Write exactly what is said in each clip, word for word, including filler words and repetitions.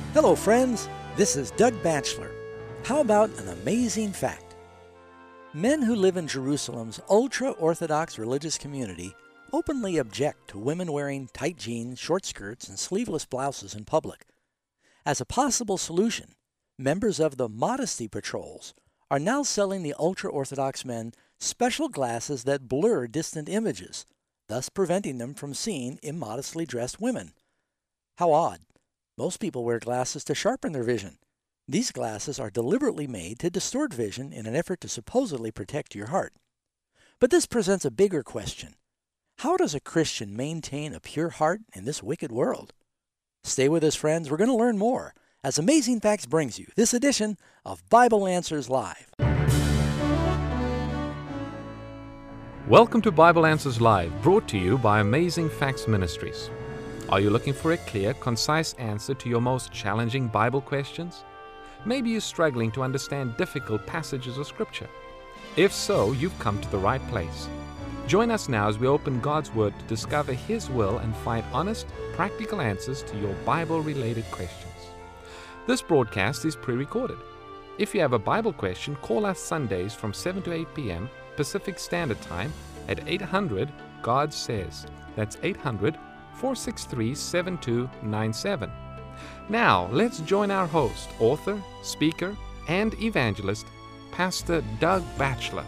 Hello, friends. This is Doug Batchelor. How about an amazing fact? Men who live in Jerusalem's ultra-Orthodox religious community openly object to women wearing tight jeans, short skirts, and sleeveless blouses in public. As a possible solution, members of the Modesty Patrols are now selling the ultra-Orthodox men special glasses that blur distant images, thus preventing them from seeing immodestly dressed women. How odd. Most people wear glasses to sharpen their vision. These glasses are deliberately made to distort vision in an effort to supposedly protect your heart. But this presents a bigger question. How does a Christian maintain a pure heart in this wicked world? Stay with us, friends. We're going to learn more as Amazing Facts brings you this edition of Bible Answers Live. Welcome to Bible Answers Live, brought to you by Amazing Facts Ministries. Are you looking for a clear, concise answer to your most challenging Bible questions? Maybe you're struggling to understand difficult passages of Scripture. If so, you've come to the right place. Join us now as we open God's Word to discover His will and find honest, practical answers to your Bible-related questions. This broadcast is pre-recorded. If you have a Bible question, call us Sundays from seven to eight p.m. Pacific Standard Time at eight hundred God Says. That's eight hundred, four six three, seven two nine seven. Now, let's join our host, author, speaker, and evangelist, Pastor Doug Batchelor.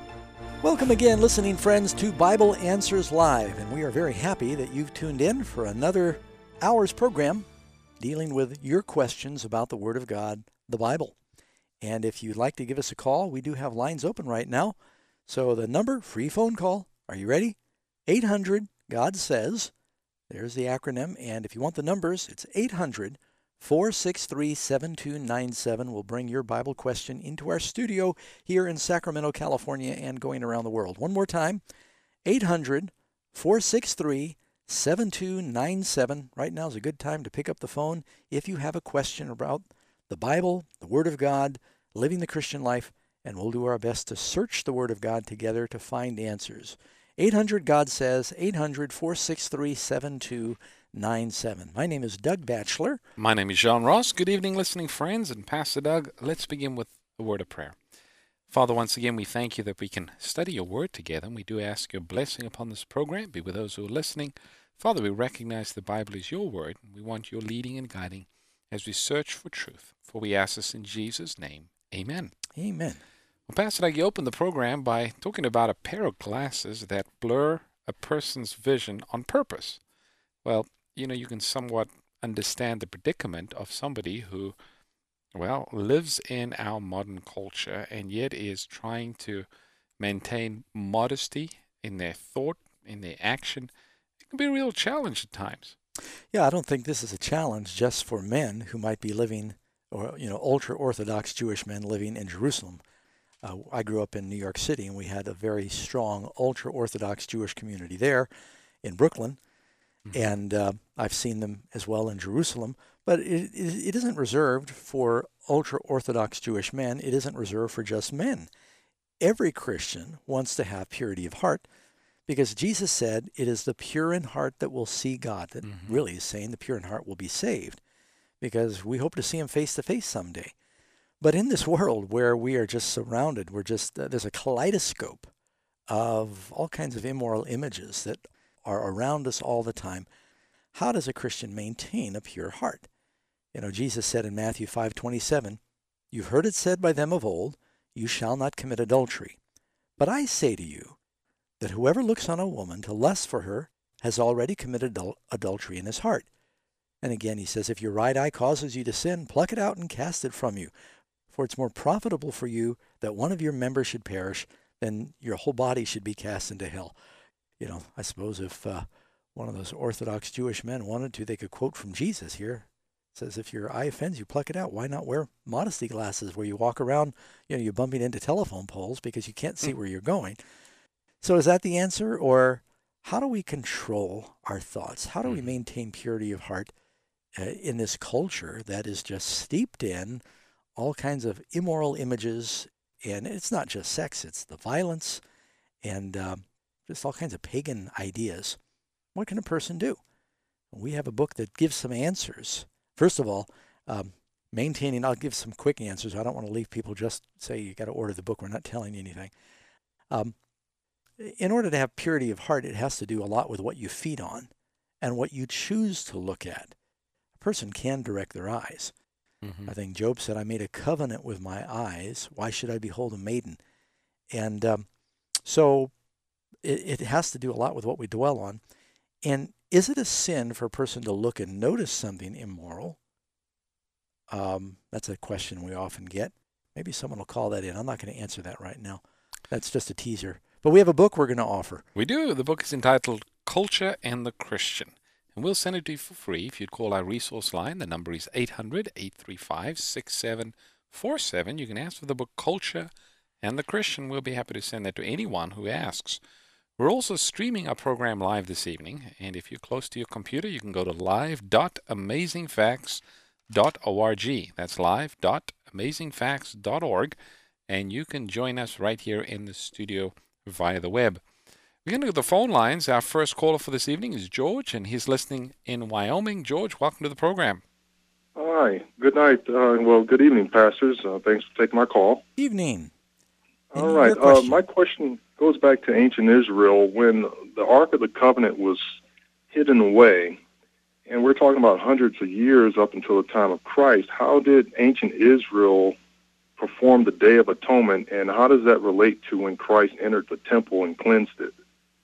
Welcome again, listening friends, to Bible Answers Live, and we are very happy that you've tuned in for another hour's program dealing with your questions about the Word of God, the Bible. And if you'd like to give us a call, we do have lines open right now. So the number, free phone call, are you ready? eight hundred God Says. There's the acronym, and if you want the numbers, it's eight hundred, four six three, seven two nine seven. We'll bring your Bible question into our studio here in Sacramento, California, and going around the world. One more time, eight hundred, four six three, seven two nine seven. Right now is a good time to pick up the phone if you have a question about the Bible, the Word of God, living the Christian life, and we'll do our best to search the Word of God together to find answers. eight hundred God Says, eight hundred, four six three, seven two nine seven. My name is Doug Batchelor. My name is John Ross. Good evening, listening friends. And Pastor Doug, let's begin with a word of prayer. Father, once again, we thank you that we can study your word together, and we do ask your blessing upon this program. Be with those who are listening. Father, we recognize the Bible is your word, and we want your leading and guiding as we search for truth. For we ask this in Jesus' name. Amen. Amen. Well, Pastor Doug, you opened the program by talking about a pair of glasses that blur a person's vision on purpose. Well, you know, you can somewhat understand the predicament of somebody who, well, lives in our modern culture and yet is trying to maintain modesty in their thought, in their action. It can be a real challenge at times. Yeah, I don't think this is a challenge just for men who might be living, or, you know, ultra-Orthodox Jewish men living in Jerusalem. Uh, I grew up in New York City, and we had a very strong ultra-Orthodox Jewish community there in Brooklyn, mm-hmm. and uh, I've seen them as well in Jerusalem. But it, it, it isn't reserved for ultra-Orthodox Jewish men. It isn't reserved for just men. Every Christian wants to have purity of heart, because Jesus said it is the pure in heart that will see God. That mm-hmm. really is saying the pure in heart will be saved, because we hope to see him face to face someday. But in this world where we are just surrounded, we're just uh, there's a kaleidoscope of all kinds of immoral images that are around us all the time. How does a Christian maintain a pure heart? You know, Jesus said in Matthew five twenty-seven, "You've heard it said by them of old, you shall not commit adultery. But I say to you that whoever looks on a woman to lust for her has already committed adul- adultery in his heart." And again, he says, "If your right eye causes you to sin, pluck it out and cast it from you. For it's more profitable for you that one of your members should perish than your whole body should be cast into hell." You know, I suppose if uh, one of those Orthodox Jewish men wanted to, they could quote from Jesus here. It says, if your eye offends you, pluck it out. Why not wear modesty glasses where you walk around, you know, you're bumping into telephone poles because you can't see where you're going. So is that the answer? Or how do we control our thoughts? How do we maintain purity of heart uh, in this culture that is just steeped in all kinds of immoral images? And it's not just sex, it's the violence and um, just all kinds of pagan ideas. What can a person do? We have a book that gives some answers. First of all, Um, maintaining, I'll give some quick answers. I don't want to leave people just say you got to order the book. We're not telling you anything. Um, in order to have purity of heart, it has to do a lot with what you feed on and what you choose to look at. A person can direct their eyes. Mm-hmm. I think Job said, I made a covenant with my eyes. Why should I behold a maiden? And um, so it, it has to do a lot with what we dwell on. And is it a sin for a person to look and notice something immoral? Um, that's a question we often get. Maybe someone will call that in. I'm not going to answer that right now. That's just a teaser. But we have a book we're going to offer. We do. The book is entitled Culture and the Christian. And we'll send it to you for free if you'd call our resource line. The number is eight hundred, eight three five, six seven four seven. You can ask for the book Culture and the Christian. We'll be happy to send that to anyone who asks. We're also streaming our program live this evening. And if you're close to your computer, you can go to live dot amazing facts dot org. That's live dot amazing facts dot org. And you can join us right here in the studio via the web. We're going to go to the phone lines. Our first caller for this evening is George, and he's listening in Wyoming. George, welcome to the program. Hi. Good night. Uh, well, good evening, pastors. Uh, thanks for taking my call. Evening. All and right. Uh, my question goes back to ancient Israel. When the Ark of the Covenant was hidden away, and we're talking about hundreds of years up until the time of Christ, how did ancient Israel perform the Day of Atonement, and how does that relate to when Christ entered the temple and cleansed it?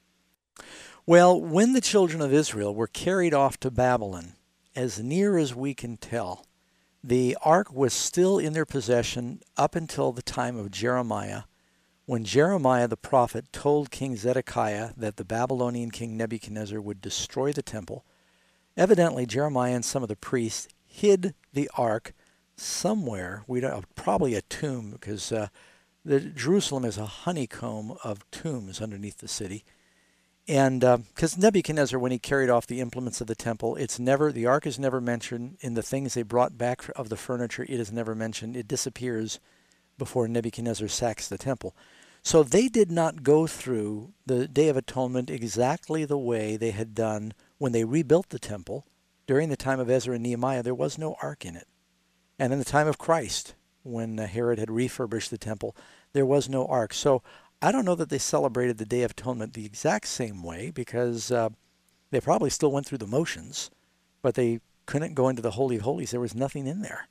Well, when the children of Israel were carried off to Babylon, as near as we can tell, the ark was still in their possession up until the time of Jeremiah, when Jeremiah the prophet told King Zedekiah that the Babylonian king Nebuchadnezzar would destroy the temple. Evidently, Jeremiah and some of the priests hid the ark somewhere. We don't, probably a tomb, because uh, the Jerusalem is a honeycomb of tombs underneath the city. And because uh, Nebuchadnezzar, when he carried off the implements of the temple, it's never, the ark is never mentioned in the things they brought back of the furniture. It is never mentioned. It disappears before Nebuchadnezzar sacks the temple. So they did not go through the Day of Atonement exactly the way they had done when they rebuilt the temple. During the time of Ezra and Nehemiah, there was no ark in it. And in the time of Christ, when uh, Herod had refurbished the temple, there was no ark. So I don't know that they celebrated the Day of Atonement the exact same way, because uh, they probably still went through the motions, but they couldn't go into the Holy of Holies. There was nothing in there.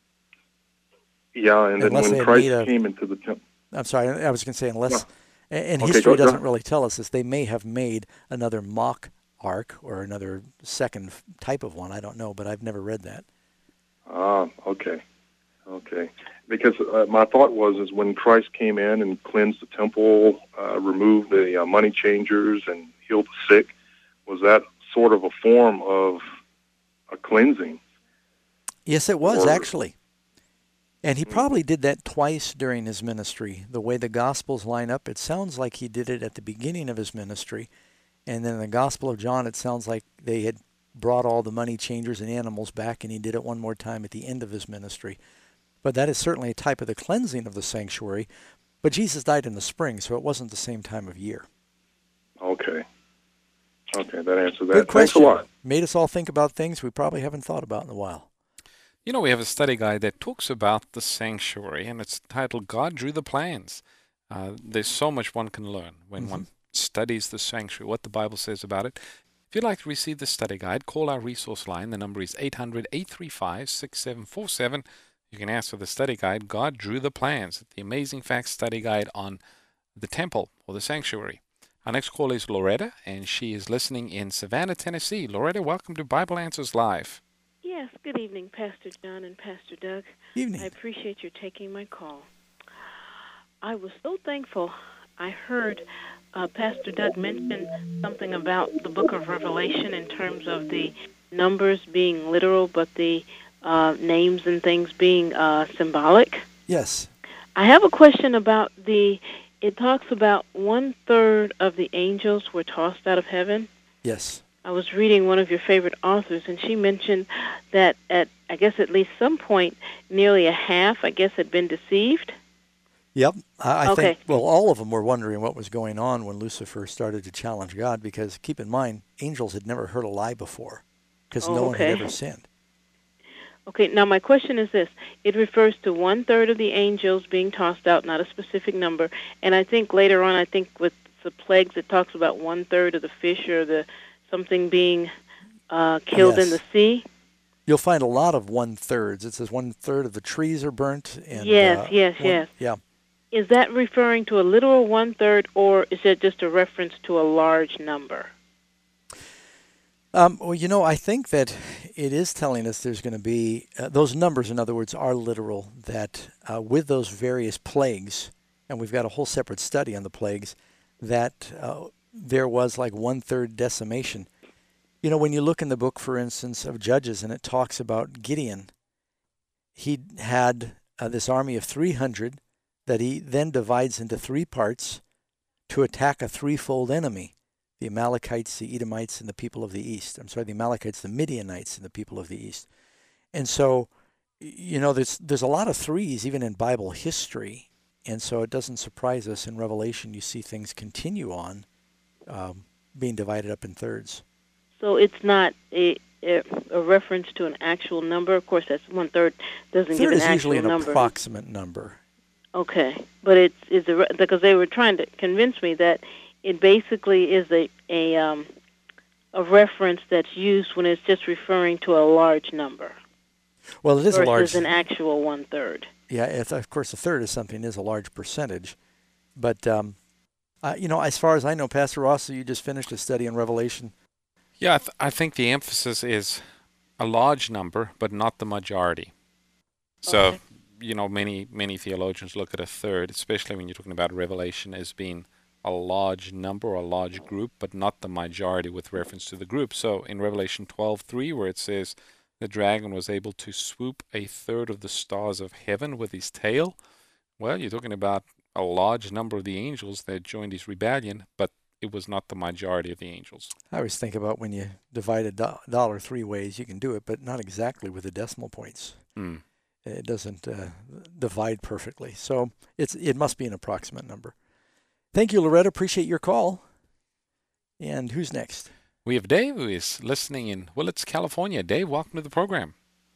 Yeah, and unless then when Christ a, came into the temple. I'm sorry, I was going to say, unless, no. and okay, history go, doesn't go. really tell us this, they may have made another mock ark or another second type of one. I don't know, but I've never read that. Ah, okay. Okay. Because uh, my thought was is when Christ came in and cleansed the temple, uh, removed the uh, money changers and healed the sick, was that sort of a form of a cleansing? Yes, it was, or, actually. And he probably did that twice during his ministry. The way the Gospels line up, it sounds like he did it at the beginning of his ministry. And then in the Gospel of John, it sounds like they had brought all the money changers and animals back, and he did it one more time at the end of his ministry. But that is certainly a type of the cleansing of the sanctuary. But Jesus died in the spring, so it wasn't the same time of year. Okay. Okay, that answers that. Good question. Thanks a lot. Made us all think about things we probably haven't thought about in a while. You know, we have a study guide that talks about the sanctuary, and it's titled God Drew the Plans. Uh, there's so much one can learn when mm-hmm. one studies the sanctuary, what the Bible says about it. If you'd like to receive the study guide, call our resource line. The number is eight hundred, eight three five, six seven four seven. You can ask for the study guide, God Drew the Plans, the Amazing Facts study guide on the temple or the sanctuary. Our next caller is Loretta, and she is listening in Savannah, Tennessee. Loretta, welcome to Bible Answers Live. Yes, good evening, Pastor John and Pastor Doug. Evening. I appreciate your taking my call. I was so thankful I heard uh, Pastor Doug mention something about the book of Revelation in terms of the numbers being literal, but the uh, names and things being uh, symbolic. Yes. I have a question about the, it talks about one-third of the angels were tossed out of heaven. Yes. I was reading one of your favorite authors, and she mentioned that at, I guess, at least some point, nearly a half, I guess, had been deceived. Yep. I, I okay. think, well, all of them were wondering what was going on when Lucifer started to challenge God, because keep in mind, angels had never heard a lie before, because oh, no one okay. had ever sinned. Okay, now my question is this. It refers to one-third of the angels being tossed out, not a specific number. And I think later on, I think with the plagues, it talks about one-third of the fish or the something being uh, killed Yes. in the sea. You'll find a lot of one-thirds. It says one-third of the trees are burnt. And, yes, uh, yes, one, yes. Yeah. Is that referring to a literal one-third, or is it just a reference to a large number? Um, well, you know, I think that it is telling us there's going to be, uh, those numbers, in other words, are literal, that uh, with those various plagues, and we've got a whole separate study on the plagues, that uh, there was like one-third decimation. You know, when you look in the book, for instance, of Judges, and it talks about Gideon, he had uh, this army of three hundred that he then divides into three parts to attack a threefold enemy. The Amalekites, the Edomites, and the people of the East. I'm sorry, the Amalekites, the Midianites, and the people of the East. And so, you know, there's there's a lot of threes even in Bible history. And so it doesn't surprise us in Revelation you see things continue on um, being divided up in thirds. So it's not a, a, a reference to an actual number. Of course, that's one-third doesn't Third give an is actual usually an number. approximate number. Okay, but it's, it's a, because they were trying to convince me that it basically is a a, um, a reference that's used when it's just referring to a large number. Well, it is a large. Versus an actual one-third. Yeah, it's, of course, a third of something is a large percentage. But, um, uh, you know, as far as I know, Pastor Ross, you just finished a study on Revelation. Yeah, I, th- I think the emphasis is a large number, but not the majority. So, Okay. you know, many, many theologians look at a third, especially when you're talking about Revelation, as being a large number or a large group, but not the majority with reference to the group. So in Revelation twelve three, where it says the dragon was able to swoop a third of the stars of heaven with his tail, well, you're talking about a large number of the angels that joined his rebellion, but it was not the majority of the angels. I always think about when you divide a do- dollar three ways, you can do it, but not exactly with the decimal points. Hmm. It doesn't uh, divide perfectly. So it's it must be an approximate number. Thank you, Loretta. Appreciate your call. And who's next? We have Dave, who is listening in Willits, California. Dave, welcome to the program.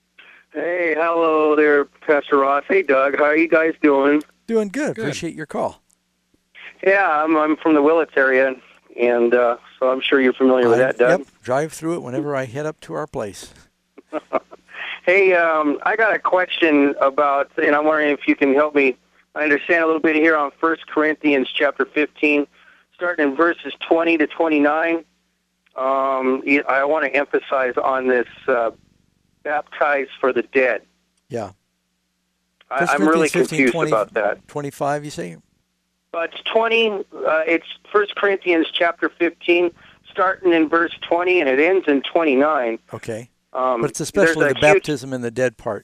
Hey, hello there, Pastor Ross. Hey, Doug. How are you guys doing? Doing good. Good. Appreciate your call. Yeah, I'm I'm from the Willits area, and uh, so I'm sure you're familiar with I, that, Doug. Yep, drive through it whenever I head up to our place. Hey, um, I got a question about, and I'm wondering if you can help me understand a little bit here on First Corinthians chapter fifteen, starting in verses twenty to twenty-nine. Um, I want to emphasize on this uh, baptized for the dead. Yeah. I, I'm really fifteen, confused twenty, about that. twenty-five, you say? But it's twenty. Uh, it's First Corinthians chapter fifteen, starting in verse twenty, and it ends in twenty-nine. Okay. Um, But it's especially the huge, baptism in the dead part.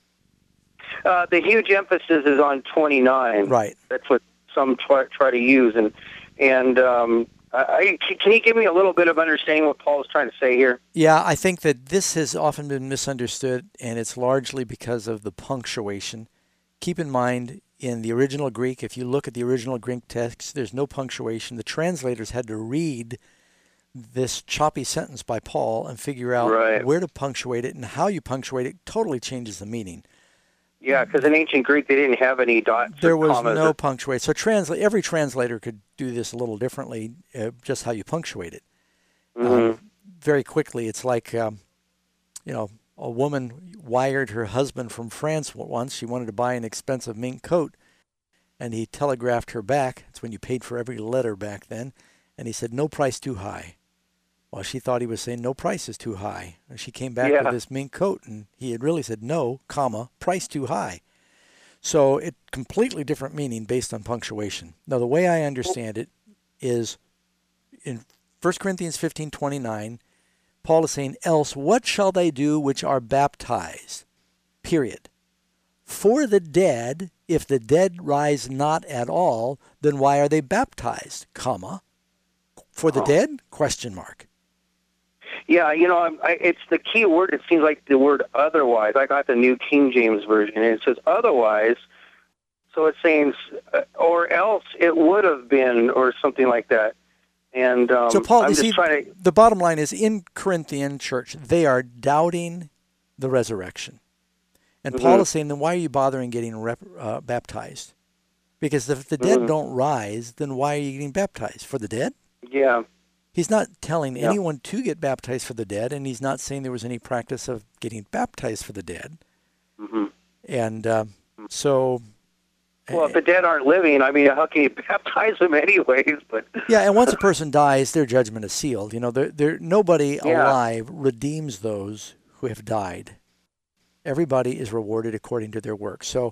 Uh, the huge emphasis is on twenty-nine. Right. That's what some try, try to use, and and um, I, can you give me a little bit of understanding what Paul is trying to say here? Yeah, I think that this has often been misunderstood, and it's largely because of the punctuation. Keep in mind, in the original Greek, if you look at the original Greek text, there's no punctuation. The translators had to read this choppy sentence by Paul and figure out Right. where to punctuate it, and how you punctuate it totally changes the meaning. Yeah, because in ancient Greek they didn't have any dots. There or was commas no or- punctuation. So transla- every translator could do this a little differently, uh, just how you punctuate it. Mhm. Uh, very quickly, it's like, um, you know, a woman wired her husband from France once. She wanted to buy an expensive mink coat, and he telegraphed her back. It's when you paid for every letter back then. And he said, no price too high. Well, she thought he was saying no price is too high. And she came back Yeah. with this mink coat, and he had really said no, comma, price too high. So it completely different meaning based on punctuation. Now, the way I understand it is in First Corinthians fifteen twenty-nine, Paul is saying, else what shall they do which are baptized? Period. For the dead, if the dead rise not at all, then why are they baptized? Comma. For the Oh. dead? Question mark. Yeah, you know, I, it's the key word. It seems like the word otherwise. I got the New King James Version, and it says otherwise. So it's saying, uh, or else it would have been, or something like that. And um, So, Paul, I'm you just see, trying to. the bottom line is in Corinthian church, they are doubting the resurrection. And mm-hmm. Paul is saying, then why are you bothering getting rep, uh, baptized? Because if the dead mm-hmm. don't rise, then why are you getting baptized? For the dead? Yeah. He's not telling yeah. anyone to get baptized for the dead, and he's not saying there was any practice of getting baptized for the dead. Mm-hmm. And uh, so... Well, if the dead aren't living, I mean, how can you baptize them anyways? But yeah, and once a person dies, their judgment is sealed. You know, there, there, nobody yeah. alive redeems those who have died. Everybody is rewarded according to their works. So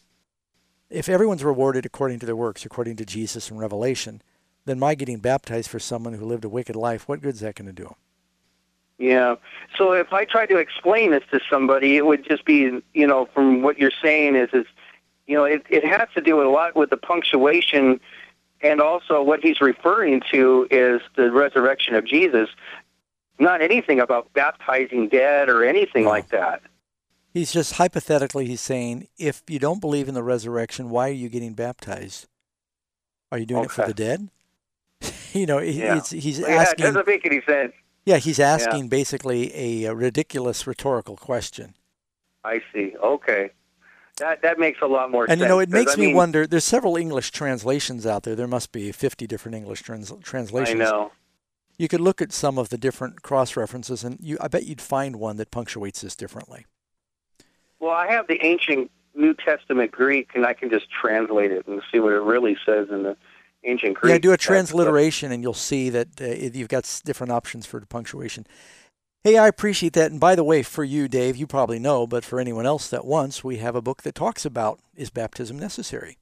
if everyone's rewarded according to their works, according to Jesus and Revelation, then my getting baptized for someone who lived a wicked life, what good is that going to do? Yeah. So if I tried to explain this to somebody, it would just be, you know, from what you're saying is, is you know, it, it has to do a lot with the punctuation, and also what he's referring to is the resurrection of Jesus, not anything about baptizing dead or anything no. like that. He's just hypothetically, he's saying, if you don't believe in the resurrection, why are you getting baptized? Are you doing okay. it for the dead? you know, yeah. it's, he's well, asking. Yeah, it doesn't make any sense. Yeah, he's asking yeah. basically a, a ridiculous rhetorical question. I see. Okay. That that makes a lot more and, sense. And, you know, it makes I me mean, wonder, there's several English translations out there. There must be fifty different English trans, translations. I know. You could look at some of the different cross-references, and you, I bet you'd find one that punctuates this differently. Well, I have the ancient New Testament Greek, and I can just translate it and see what it really says in the ancient Greek. Yeah, do a transliteration, and you'll see that uh, you've got different options for the punctuation. Hey, I appreciate that. And by the way, for you, Dave, you probably know, but for anyone else that wants, we have a book that talks about, is baptism necessary?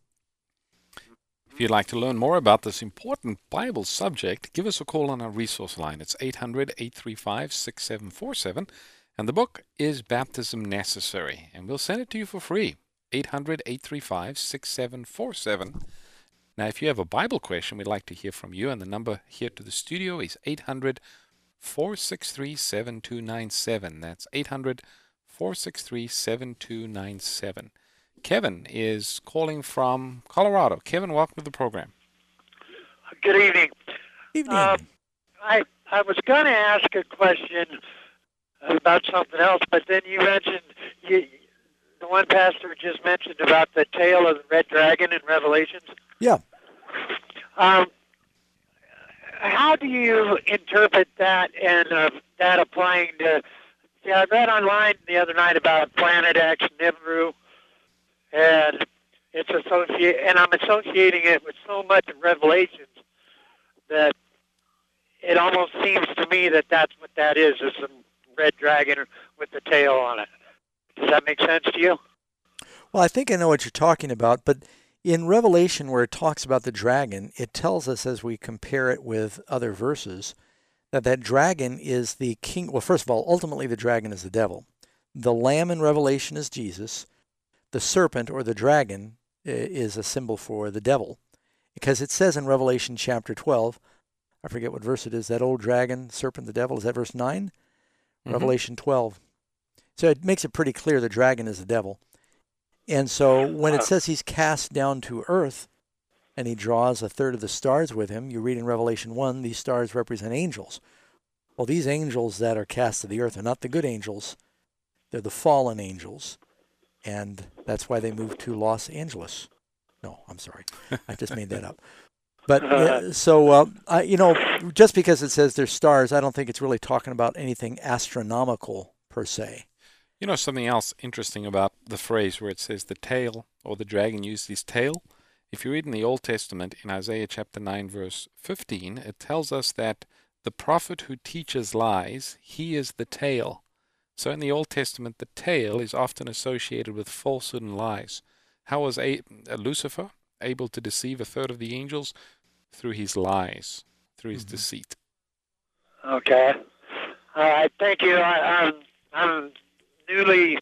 If you'd like to learn more about this important Bible subject, give us a call on our resource line. It's eight hundred, eight three five, six seven four seven. And the book is Baptism Necessary. And we'll send it to you for free. eight hundred, eight three five, six seven four seven. Now, if you have a Bible question, we'd like to hear from you. And the number here to the studio is eight hundred, four six three, seven two nine seven. That's eight hundred, four six three, seven two nine seven. Kevin is calling from Colorado. Kevin, welcome to the program. Good evening. Evening. Uh, I I was going to ask a question about something else, but then you mentioned, you, the one pastor just mentioned about the tail of the red dragon in Revelations. Yeah. Um, how do you interpret that, and uh, that applying to, yeah, I read online the other night about Planet X, Nibiru, and it's associate, and I'm associating it with so much of Revelations that it almost seems to me that that's what that is, is some red dragon with the tail on it. Does that make sense to you? Well, I think I know what you're talking about, but in Revelation, where it talks about the dragon, it tells us, as we compare it with other verses, that that dragon is the king. Well, first of all, ultimately the dragon is the devil. The lamb in Revelation is Jesus. The serpent, or the dragon, is a symbol for the devil. Because it says in Revelation chapter twelve, I forget what verse it is, that old dragon, serpent, the devil, is that verse nine? Mm-hmm. Revelation twelve. So it makes it pretty clear the dragon is the devil. And so when it says he's cast down to earth and he draws a third of the stars with him, you read in Revelation one, these stars represent angels. Well, these angels that are cast to the earth are not the good angels. They're the fallen angels. And that's why they moved to Los Angeles. No, I'm sorry. I just made that up. But uh, so, uh, I, you know, just because it says they're stars, I don't think it's really talking about anything astronomical per se. You know, something else interesting about the phrase where it says the tail, or the dragon used his tail. If you read in the Old Testament, in Isaiah chapter nine, verse fifteen, it tells us that the prophet who teaches lies, he is the tail. So in the Old Testament, the tail is often associated with falsehood and lies. How was a- uh, Lucifer able to deceive a third of the angels? Through his lies, through his mm-hmm. deceit. Okay. All right. Thank you. I, I'm, I'm newly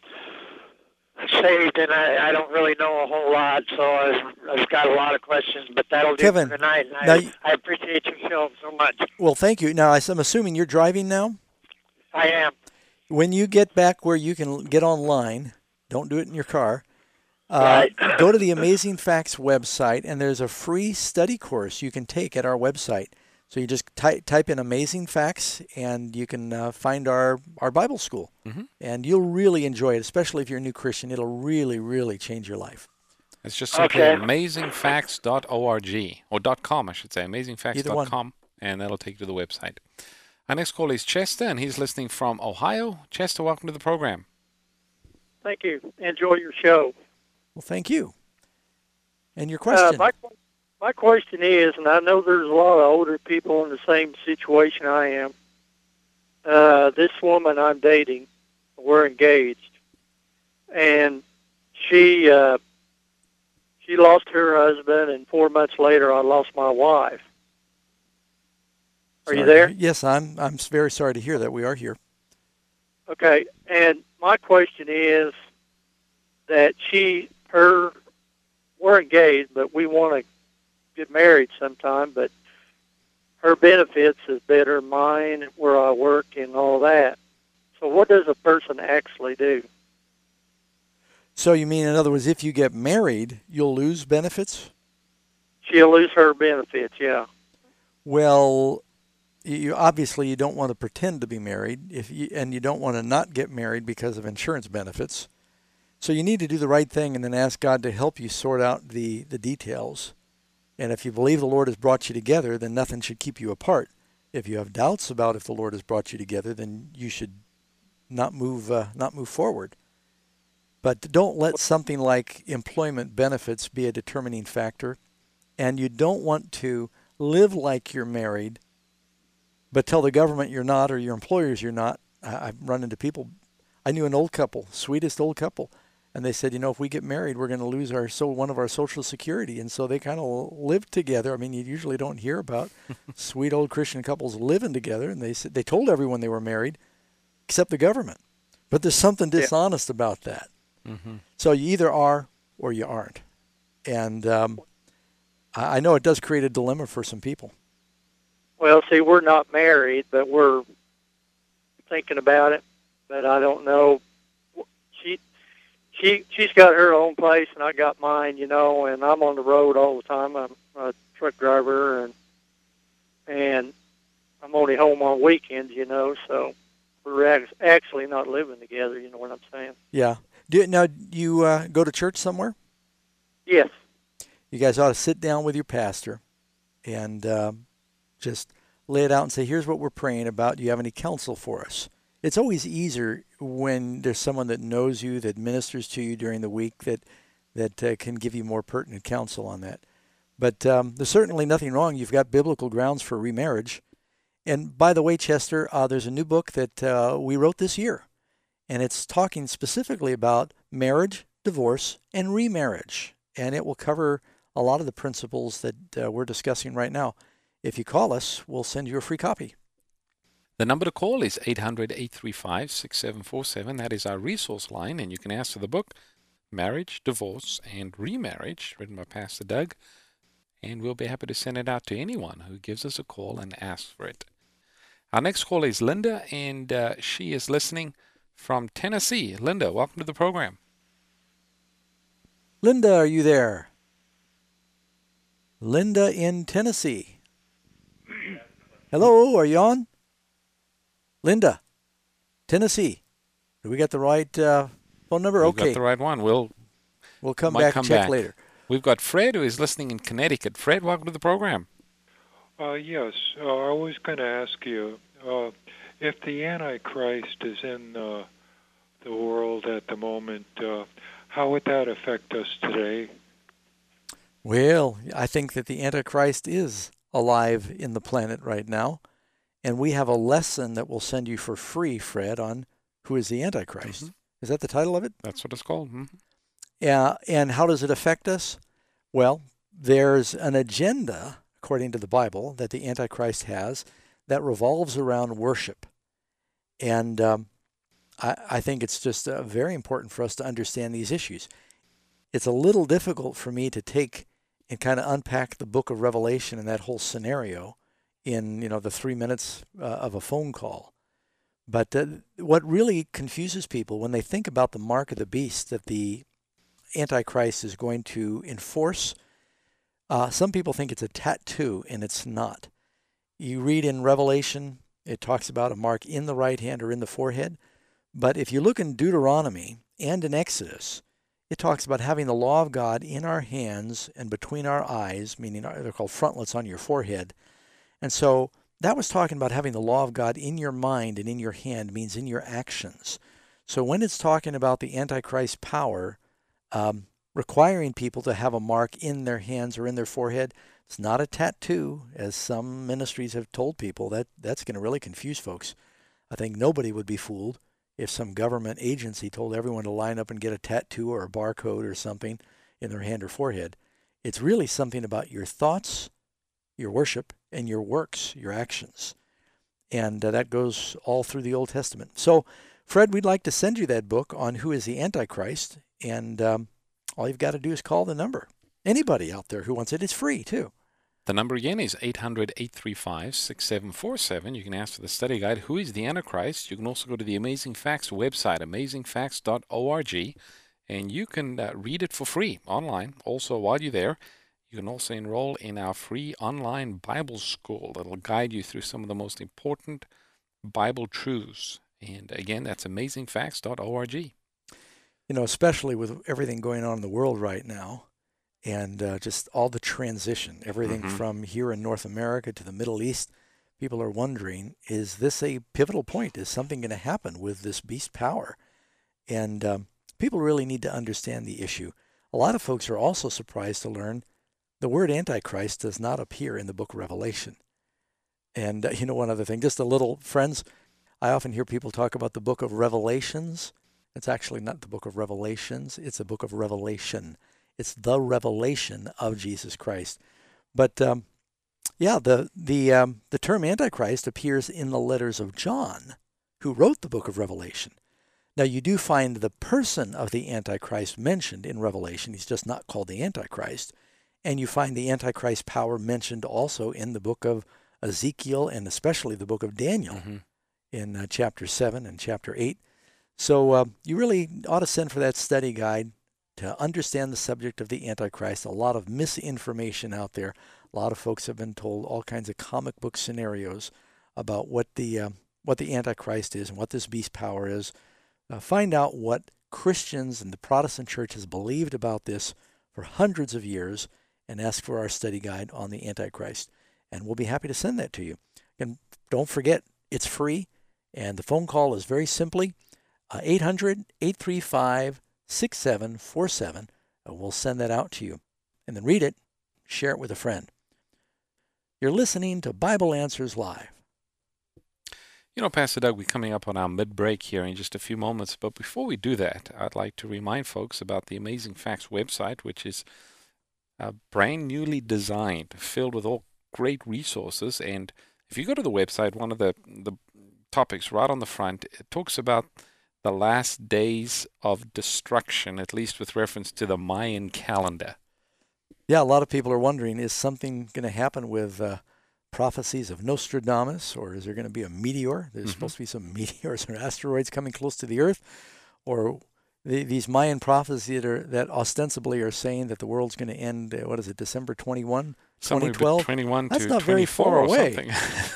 saved, and I, I don't really know a whole lot, so I've, I've got a lot of questions, but that'll do Kevin, for tonight. And now I, you, I appreciate your show so much. Well, thank you. Now, I'm assuming you're driving now? I am. When you get back where you can get online, don't do it in your car. Uh, right. Go to the Amazing Facts website, and there's a free study course you can take at our website. So you just ty- type in Amazing Facts, and you can uh, find our, our Bible school. Mm-hmm. And you'll really enjoy it, especially if you're a new Christian. It'll really, really change your life. It's just simply Okay. amazing facts dot org, or .com, I should say, amazing facts dot com, and that'll take you to the website. Our next call is Chester, and he's listening from Ohio. Chester, welcome to the program. Thank you. Enjoy your show. Well, thank you. And your question? Uh, my, my question is, and I know there's a lot of older people in the same situation I am. Uh, this woman I'm dating, we're engaged, and she uh, she lost her husband, and four months later I lost my wife. Are sorry. you there? Yes, I'm. I'm very sorry to hear that. We are here. Okay, and my question is that she, her, we're engaged, but we want to get married sometime, but her benefits is better than mine, where I work and all that. So what does a person actually do? So you mean, in other words, if you get married, you'll lose benefits? She'll lose her benefits, yeah. Well, you obviously you don't want to pretend to be married, if you, and you don't want to not get married because of insurance benefits. So you need to do the right thing and then ask God to help you sort out the, the details. And if you believe the Lord has brought you together, then nothing should keep you apart. If you have doubts about if the Lord has brought you together, then you should not move uh, not move forward. But don't let something like employment benefits be a determining factor. And you don't want to live like you're married, but tell the government you're not, or your employers you're not. I, I've run into people. I knew an old couple, sweetest old couple, and they said, you know, if we get married, we're going to lose our so one of our Social Security. And so they kind of lived together. I mean, you usually don't hear about sweet old Christian couples living together. And they said they told everyone they were married, except the government. But there's something dishonest yeah. about that. Mm-hmm. So you either are or you aren't. And um, I know it does create a dilemma for some people. Well, see, we're not married, but we're thinking about it. But I don't know. She, she, she's got her own place, and I got mine, you know. And I'm on the road all the time. I'm a truck driver, and and I'm only home on weekends, you know. So we're actually not living together. You know what I'm saying? Yeah. Do, now, you uh, go to church somewhere? Yes. You guys ought to sit down with your pastor and uh, just lay it out and say, here's what we're praying about. Do you have any counsel for us? It's always easier when there's someone that knows you, that ministers to you during the week, that that uh, can give you more pertinent counsel on that. But um, there's certainly nothing wrong. You've got biblical grounds for remarriage. And by the way, Chester, uh, there's a new book that uh, we wrote this year. And it's talking specifically about marriage, divorce, and remarriage. And it will cover a lot of the principles that uh, we're discussing right now. If you call us, we'll send you a free copy. The number to call is eight hundred, eight three five, six seven four seven. That is our resource line, and you can ask for the book, Marriage, Divorce, and Remarriage, written by Pastor Doug. And we'll be happy to send it out to anyone who gives us a call and asks for it. Our next call is Linda, and uh, she is listening from Tennessee. Linda, welcome to the program. Linda, are you there? Linda in Tennessee. Hello, are you on? Linda, Tennessee. Do we got the right uh, phone number? We've okay. got the right one. We'll we'll come back come and check back. later. We've got Fred, who is listening in Connecticut. Fred, welcome to the program. Uh, yes, uh, I was going to ask you, uh, if the Antichrist is in uh, the world at the moment, uh, how would that affect us today? Well, I think that the Antichrist is alive in the planet right now, and we have a lesson that we'll send you for free, Fred, on who is the Antichrist. Mm-hmm. Is that the title of it? That's what it's called. Mm-hmm. Yeah, and how does it affect us? Well, there's an agenda, according to the Bible, that the Antichrist has that revolves around worship. And um, I, I think it's just uh, very important for us to understand these issues. It's a little difficult for me to take and kind of unpack the book of Revelation and that whole scenario in, you know, the three minutes uh, of a phone call. But uh, what really confuses people when they think about the mark of the beast that the Antichrist is going to enforce, uh, some people think it's a tattoo, and it's not. You read in Revelation, it talks about a mark in the right hand or in the forehead. But if you look in Deuteronomy and in Exodus, it talks about having the law of God in our hands and between our eyes, meaning they're called frontlets on your forehead. And so that was talking about having the law of God in your mind and in your hand, means in your actions. So when it's talking about the Antichrist power um, requiring people to have a mark in their hands or in their forehead, it's not a tattoo, as some ministries have told people. That that's going to really confuse folks. I think nobody would be fooled if some government agency told everyone to line up and get a tattoo or a barcode or something in their hand or forehead. It's really something about your thoughts, your worship, and your works, your actions. And uh, that goes all through the Old Testament. So, Fred, we'd like to send you that book on who is the Antichrist, and um, all you've got to do is call the number. Anybody out there who wants it, it's free, too. The number again is eight hundred, eight three five, six seven four seven. You can ask for the study guide, Who is the Antichrist? You can also go to the Amazing Facts website, amazing facts dot org, and you can uh, read it for free online. Also, while you're there, you can also enroll in our free online Bible school that will guide you through some of the most important Bible truths. And again, that's amazing facts dot org. You know, especially with everything going on in the world right now, and uh, just all the transition, everything mm-hmm. from here in North America to the Middle East, people are wondering, is this a pivotal point? Is something going to happen with this beast power? And um, people really need to understand the issue. A lot of folks are also surprised to learn the word Antichrist does not appear in the book of Revelation. And, uh, you know, one other thing, just a little, friends, I often hear people talk about the book of Revelations. It's actually not the book of Revelations. It's a book of Revelation. It's the revelation of Jesus Christ. But, um, yeah, the the um, the term Antichrist appears in the letters of John, who wrote the book of Revelation. Now, you do find the person of the Antichrist mentioned in Revelation. He's just not called the Antichrist. And you find the Antichrist power mentioned also in the book of Ezekiel and especially the book of Daniel mm-hmm. in uh, chapter seven and chapter eight. So uh, you really ought to send for that study guide to understand the subject of the Antichrist. A lot of misinformation out there. A lot of folks have been told all kinds of comic book scenarios about what the uh, what the Antichrist is and what this beast power is. Uh, find out what Christians and the Protestant church has believed about this for hundreds of years, and ask for our study guide on the Antichrist. And we'll be happy to send that to you. And don't forget, it's free, and the phone call is very simply uh, eight hundred, eight three five, six seven four seven. Uh, we'll send that out to you. And then read it, share it with a friend. You're listening to Bible Answers Live. You know, Pastor Doug, we're coming up on our mid-break here in just a few moments. But before we do that, I'd like to remind folks about the Amazing Facts website, which is Uh, brand newly designed, filled with all great resources. And if you go to the website, one of the, the topics right on the front, it talks about the last days of destruction, at least with reference to the Mayan calendar. Yeah, a lot of people are wondering, is something going to happen with uh, prophecies of Nostradamus, or is there going to be a meteor? There's mm-hmm. supposed to be some meteors or asteroids coming close to the Earth, or The, these Mayan prophecies that, are, that ostensibly are saying that the world's going to end, uh, what is it, December twenty-first, twenty twelve? twenty-one That's to not very far or away. Something.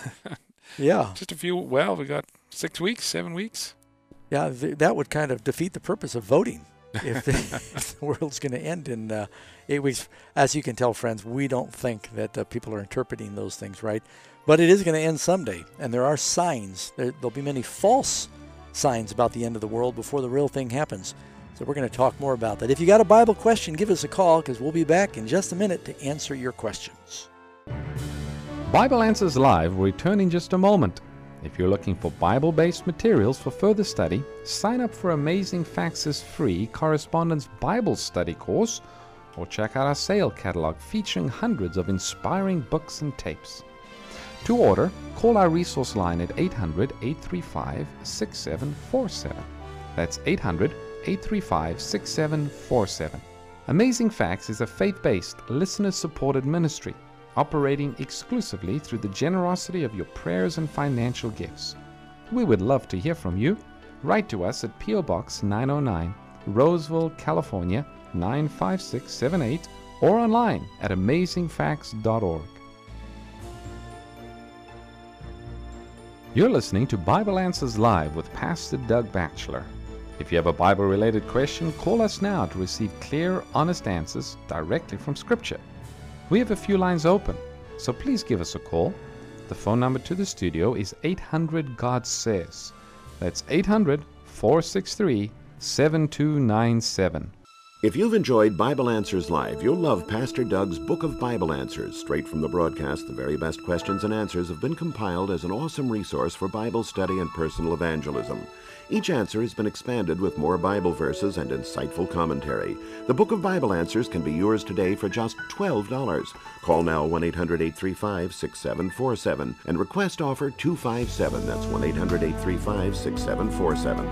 Yeah. Just a few, well, we got six weeks, seven weeks. Yeah, th- that would kind of defeat the purpose of voting if the, if the world's going to end in uh, eight weeks. As you can tell, friends, we don't think that uh, people are interpreting those things right. But it is going to end someday, and there are signs. There, there'll be many false signs about the end of the world before the real thing happens. So we're going to talk more about that. If you got a Bible question, give us a call, because we'll be back in just a minute to answer your questions. Bible Answers Live will return in just a moment. If you're looking for Bible-based materials for further study, sign up for Amazing Facts' free Correspondence Bible Study course, or check out our sale catalog featuring hundreds of inspiring books and tapes. To order, call our resource line at eight hundred, eight three five, six seven four seven. That's eight hundred, eight three five, six seven four seven. Amazing Facts is a faith-based, listener-supported ministry operating exclusively through the generosity of your prayers and financial gifts. We would love to hear from you. Write to us at P O Box nine oh nine, Roseville, California nine five six seven eight, or online at amazing facts dot org. You're listening to Bible Answers Live with Pastor Doug Batchelor. If you have a Bible-related question, call us now to receive clear, honest answers directly from Scripture. We have a few lines open, so please give us a call. The phone number to the studio is eight hundred God Says. That's eight hundred, four six three, seven two nine seven. If you've enjoyed Bible Answers Live, you'll love Pastor Doug's Book of Bible Answers. Straight from the broadcast, the very best questions and answers have been compiled as an awesome resource for Bible study and personal evangelism. Each answer has been expanded with more Bible verses and insightful commentary. The Book of Bible Answers can be yours today for just twelve dollars. Call now one eight hundred, eight three five, six seven four seven and request offer two five seven. That's one eight hundred, eight three five, six seven four seven.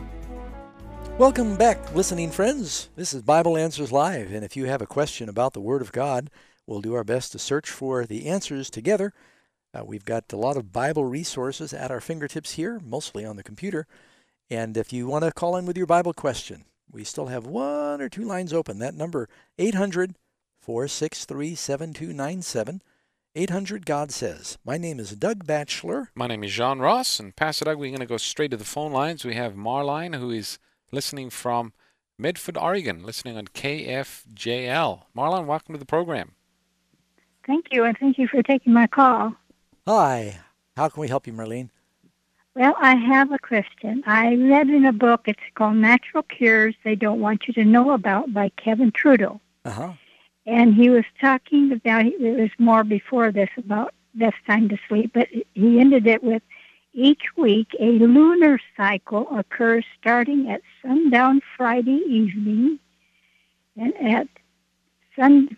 Welcome back, listening friends. This is Bible Answers Live, and if you have a question about the Word of God, we'll do our best to search for the answers together. Uh, we've got a lot of Bible resources at our fingertips here, mostly on the computer. And if you want to call in with your Bible question, we still have one or two lines open. That number, eight hundred, four six three, seven two nine seven. eight hundred God Says. My name is Doug Batchelor. My name is John Ross, and Pastor Doug, we're going to go straight to the phone lines. We have Marline, who is listening from Medford, Oregon, listening on K F J L. Marlon, welcome to the program. Thank you, and thank you for taking my call. Hi. How can we help you, Marlene? Well, I have a question. I read in a book, it's called Natural Cures They Don't Want You to Know About by Kevin Trudeau. Uh-huh. And he was talking about, it was more before this, about best time to sleep, but he ended it with, each week, a lunar cycle occurs starting at sundown Friday evening and at sun,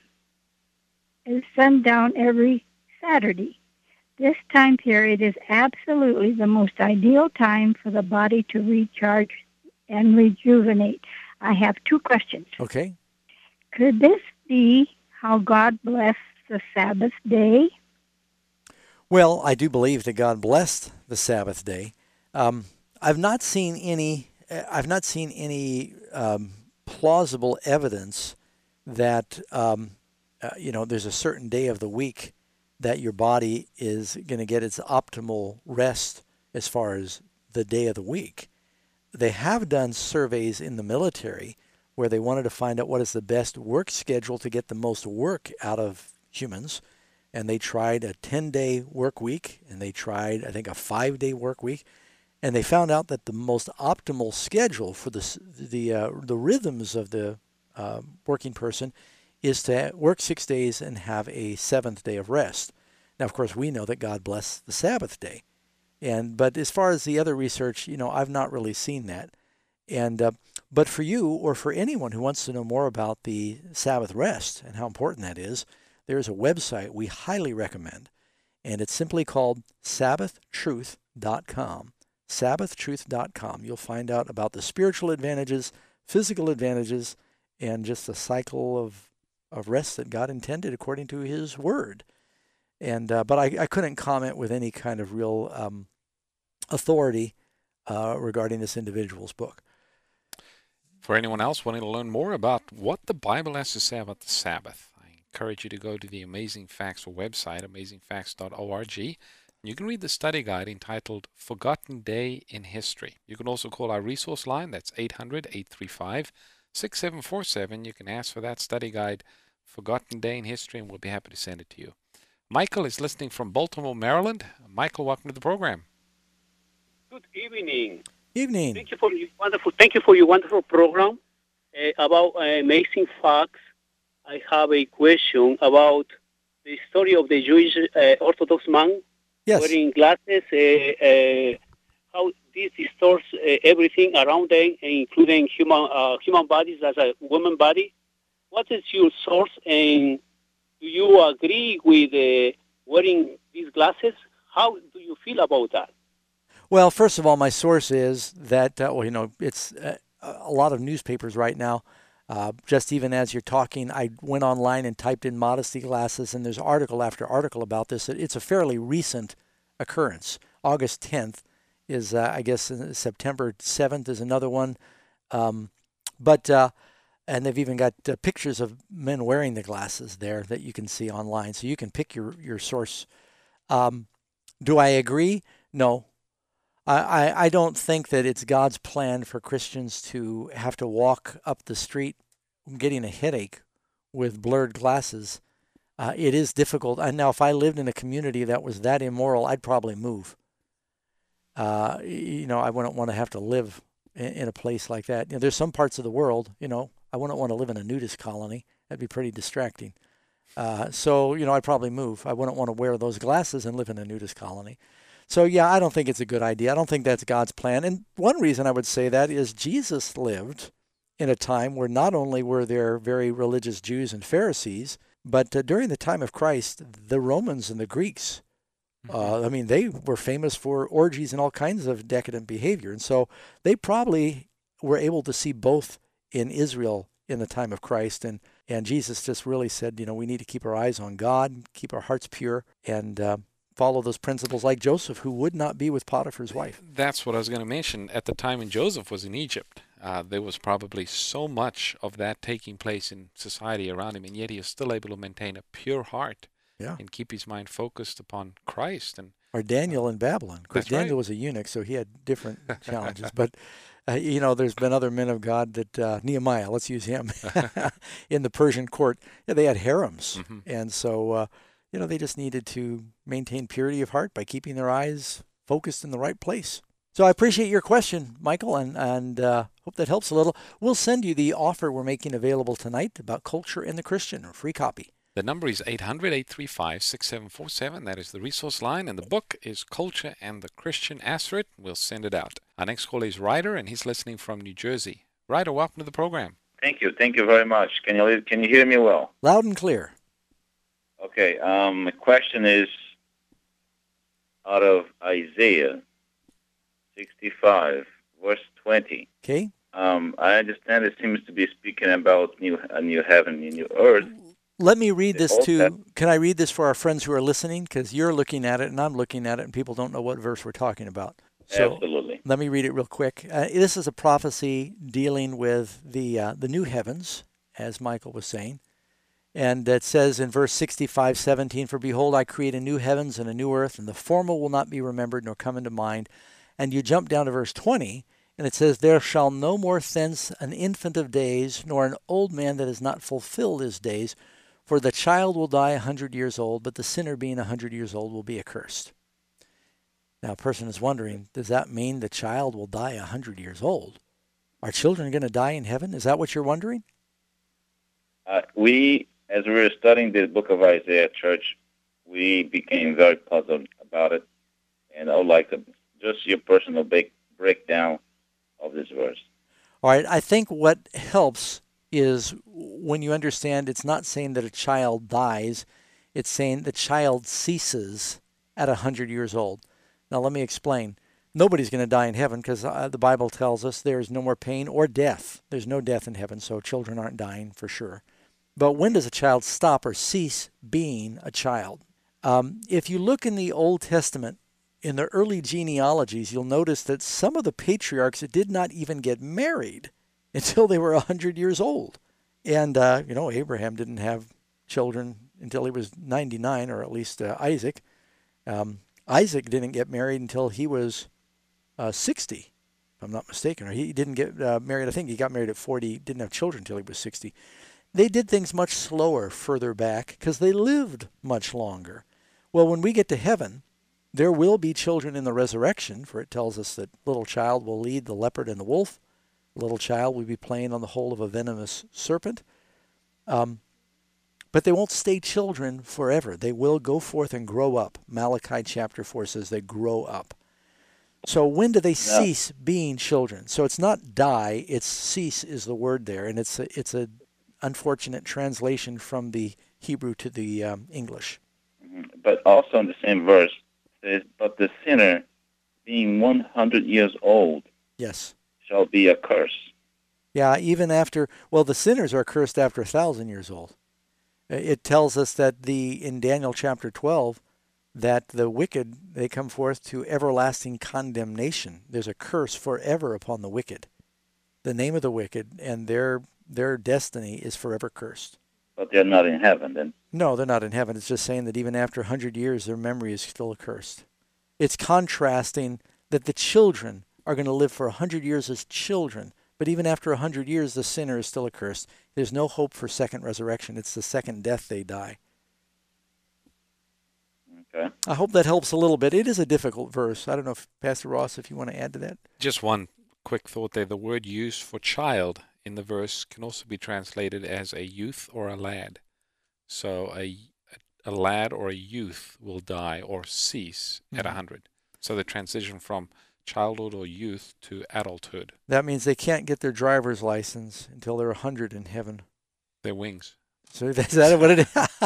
sundown every Saturday. This time period is absolutely the most ideal time for the body to recharge and rejuvenate. I have two questions. Okay. Could this be how God blessed the Sabbath day? Well, I do believe that God blessed the Sabbath day. Um, I've not seen any. I've not seen any um, plausible evidence that um, uh, you know there's a certain day of the week that your body is going to get its optimal rest as far as the day of the week. They have done surveys in the military where they wanted to find out what is the best work schedule to get the most work out of humans. And they tried a ten-day work week, and they tried, I think, a five-day work week. And they found out that the most optimal schedule for the the, uh, the rhythms of the uh, working person is to work six days and have a seventh day of rest. Now, of course, we know that God blessed the Sabbath day. And but as far as the other research, you know, I've not really seen that. And uh, but for you or for anyone who wants to know more about the Sabbath rest and how important that is, there's a website we highly recommend, and it's simply called Sabbath Truth dot com. Sabbath Truth dot com. You'll find out about the spiritual advantages, physical advantages, and just the cycle of, of rest that God intended according to His Word. And uh, but I, I couldn't comment with any kind of real um, authority uh, regarding this individual's book. For anyone else wanting to learn more about what the Bible has to say about the Sabbath, I encourage you to go to the Amazing Facts website, amazing facts dot org. You can read the study guide entitled Forgotten Day in History. You can also call our resource line. That's eight hundred, eight three five, six seven four seven. You can ask for that study guide, Forgotten Day in History, and we'll be happy to send it to you. Michael is listening from Baltimore, Maryland. Michael, welcome to the program. Good evening. Evening. Thank you for your wonderful. Thank you for your wonderful program uh, about uh, amazing facts. I have a question about the story of the Jewish uh, Orthodox man yes. wearing glasses. Uh, uh, how this distorts uh, everything around them, including human uh, human bodies as a woman body. What is your source, and do you agree with uh, wearing these glasses? How do you feel about that? Well, first of all, my source is that, uh, well, you know, it's uh, a lot of newspapers right now. Uh, just even as you're talking, I went online and typed in modesty glasses, and there's article after article about this. It's a fairly recent occurrence. August tenth is, uh, I guess, September seventh is another one. Um, but, uh, and they've even got uh, pictures of men wearing the glasses there that you can see online. So you can pick your, your source. Um, do I agree? No. I, I, I don't think that it's God's plan for Christians to have to walk up the street getting a headache with blurred glasses. Uh, it is difficult. And now, if I lived in a community that was that immoral, I'd probably move. Uh, you know, I wouldn't want to have to live in, in a place like that. You know, there's some parts of the world, you know, I wouldn't want to live in a nudist colony. That'd be pretty distracting. Uh, so, you know, I'd probably move. I wouldn't want to wear those glasses and live in a nudist colony. So, yeah, I don't think it's a good idea. I don't think that's God's plan. And one reason I would say that is Jesus lived in a time where not only were there very religious Jews and Pharisees, but uh, during the time of Christ, the Romans and the Greeks, uh, I mean, they were famous for orgies and all kinds of decadent behavior. And so they probably were able to see both in Israel in the time of Christ. And, and Jesus just really said, you know, we need to keep our eyes on God, keep our hearts pure, and uh, follow those principles like Joseph, who would not be with Potiphar's wife. That's what I was going to mention. At the time when Joseph was in Egypt, uh, there was probably so much of that taking place in society around him, and yet he is still able to maintain a pure heart yeah. and keep his mind focused upon Christ. And Or Daniel in Babylon. Of course, Daniel right. was a eunuch, so he had different challenges. But, uh, you know, there's been other men of God that, uh, Nehemiah, let's use him, in the Persian court, yeah, they had harems. Mm-hmm. And so, uh, you know, they just needed to maintain purity of heart by keeping their eyes focused in the right place. So I appreciate your question, Michael, and, and uh, hope that helps a little. We'll send you the offer we're making available tonight about culture and the Christian, a free copy. The number is eight hundred, eight three five, six seven four seven. That is the resource line, and the book is Culture and the Christian. Answer it. We'll send it out. Our next caller is Ryder, and he's listening from New Jersey. Ryder, welcome to the program. Thank you. Thank you very much. Can you can you hear me well? Loud and clear. Okay. Um, the question is out of Isaiah sixty-five, verse twenty. Okay. Um, I understand it seems to be speaking about new a new heaven and new earth. Let me read this to, can I read this for our friends who are listening? Because you're looking at it and I'm looking at it and people don't know what verse we're talking about. So Absolutely. Let me read it real quick. Uh, this is a prophecy dealing with the uh, the new heavens, as Michael was saying. And it says in verse sixty-five, seventeen, "For behold, I create a new heavens and a new earth, and the former will not be remembered nor come into mind." And you jump down to verse twenty, and it says, "There shall no more thence an infant of days, nor an old man that has not fulfilled his days. For the child will die a hundred years old, but the sinner being a hundred years old will be accursed." Now, a person is wondering, does that mean the child will die a hundred years old? Are children going to die in heaven? Is that what you're wondering? Uh, we, as we were studying the book of Isaiah, Church, we became very puzzled about it. And I would like to, just your personal break, breakdown of this verse. All right, I think what helps is when you understand it's not saying that a child dies, it's saying the child ceases at a hundred years old. Now let me explain. Nobody's going to die in heaven because uh, the Bible tells us there is no more pain or death. There's no death in heaven, so children aren't dying for sure. But when does a child stop or cease being a child? Um, if you look in the Old Testament, in the early genealogies, you'll notice that some of the patriarchs did not even get married until they were one hundred years old. And, uh, you know, Abraham didn't have children until he was ninety-nine, or at least uh, Isaac. Um, Isaac didn't get married until he was uh, sixty, if I'm not mistaken. Or he didn't get uh, married, I think he got married at forty, didn't have children until he was sixty. They did things much slower further back because they lived much longer. Well, when we get to heaven, there will be children in the resurrection, for it tells us that little child will lead the leopard and the wolf. Little child will be playing on the hole of a venomous serpent. Um, but they won't stay children forever. They will go forth and grow up. Malachi chapter four says they grow up. So when do they cease yeah. being children? So it's not die, it's cease is the word there. And it's a, it's a unfortunate translation from the Hebrew to the um, English. But also in the same verse, it says, "But the sinner being one hundred years old yes. shall be a curse." Yeah, even after, well, the sinners are cursed after a thousand years old. It tells us that the in Daniel chapter twelve, that the wicked, they come forth to everlasting condemnation. There's a curse forever upon the wicked. The name of the wicked and their their destiny is forever cursed. But they're not in heaven then? No, they're not in heaven. It's just saying that even after one hundred years, their memory is still accursed. It's contrasting that the children are going to live for a hundred years as children, but even after a hundred years, the sinner is still accursed. There's no hope for second resurrection. It's the second death they die. Okay. I hope that helps a little bit. It is a difficult verse. I don't know, if Pastor Ross, if you want to add to that. Just one quick thought there. The word used for child in the verse can also be translated as a youth or a lad. So a, a lad or a youth will die or cease mm-hmm. at a hundred. So the transition from childhood or youth to adulthood. That means they can't get their driver's license until they're a hundred in heaven. Their wings. So is that what it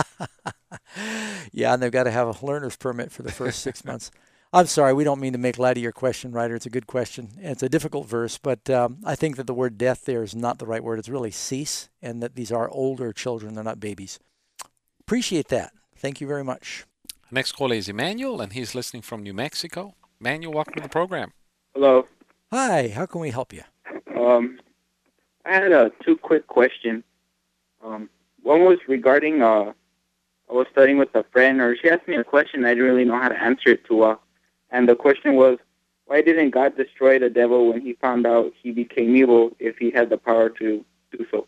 is? Yeah, and they've got to have a learner's permit for the first six months. I'm sorry, we don't mean to make light of your question, Ryder. It's a good question. It's a difficult verse, but um, I think that the word death there is not the right word. It's really cease, and that these are older children. They're not babies. Appreciate that. Thank you very much. Next caller is Emmanuel, and he's listening from New Mexico. Emmanuel, welcome to the program. Hello. Hi, how can we help you? Um, I had uh, two quick questions. Um, one was regarding, uh, I was studying with a friend, or she asked me a question I didn't really know how to answer it to. Uh, and the question was, why didn't God destroy the devil when he found out he became evil if he had the power to do so?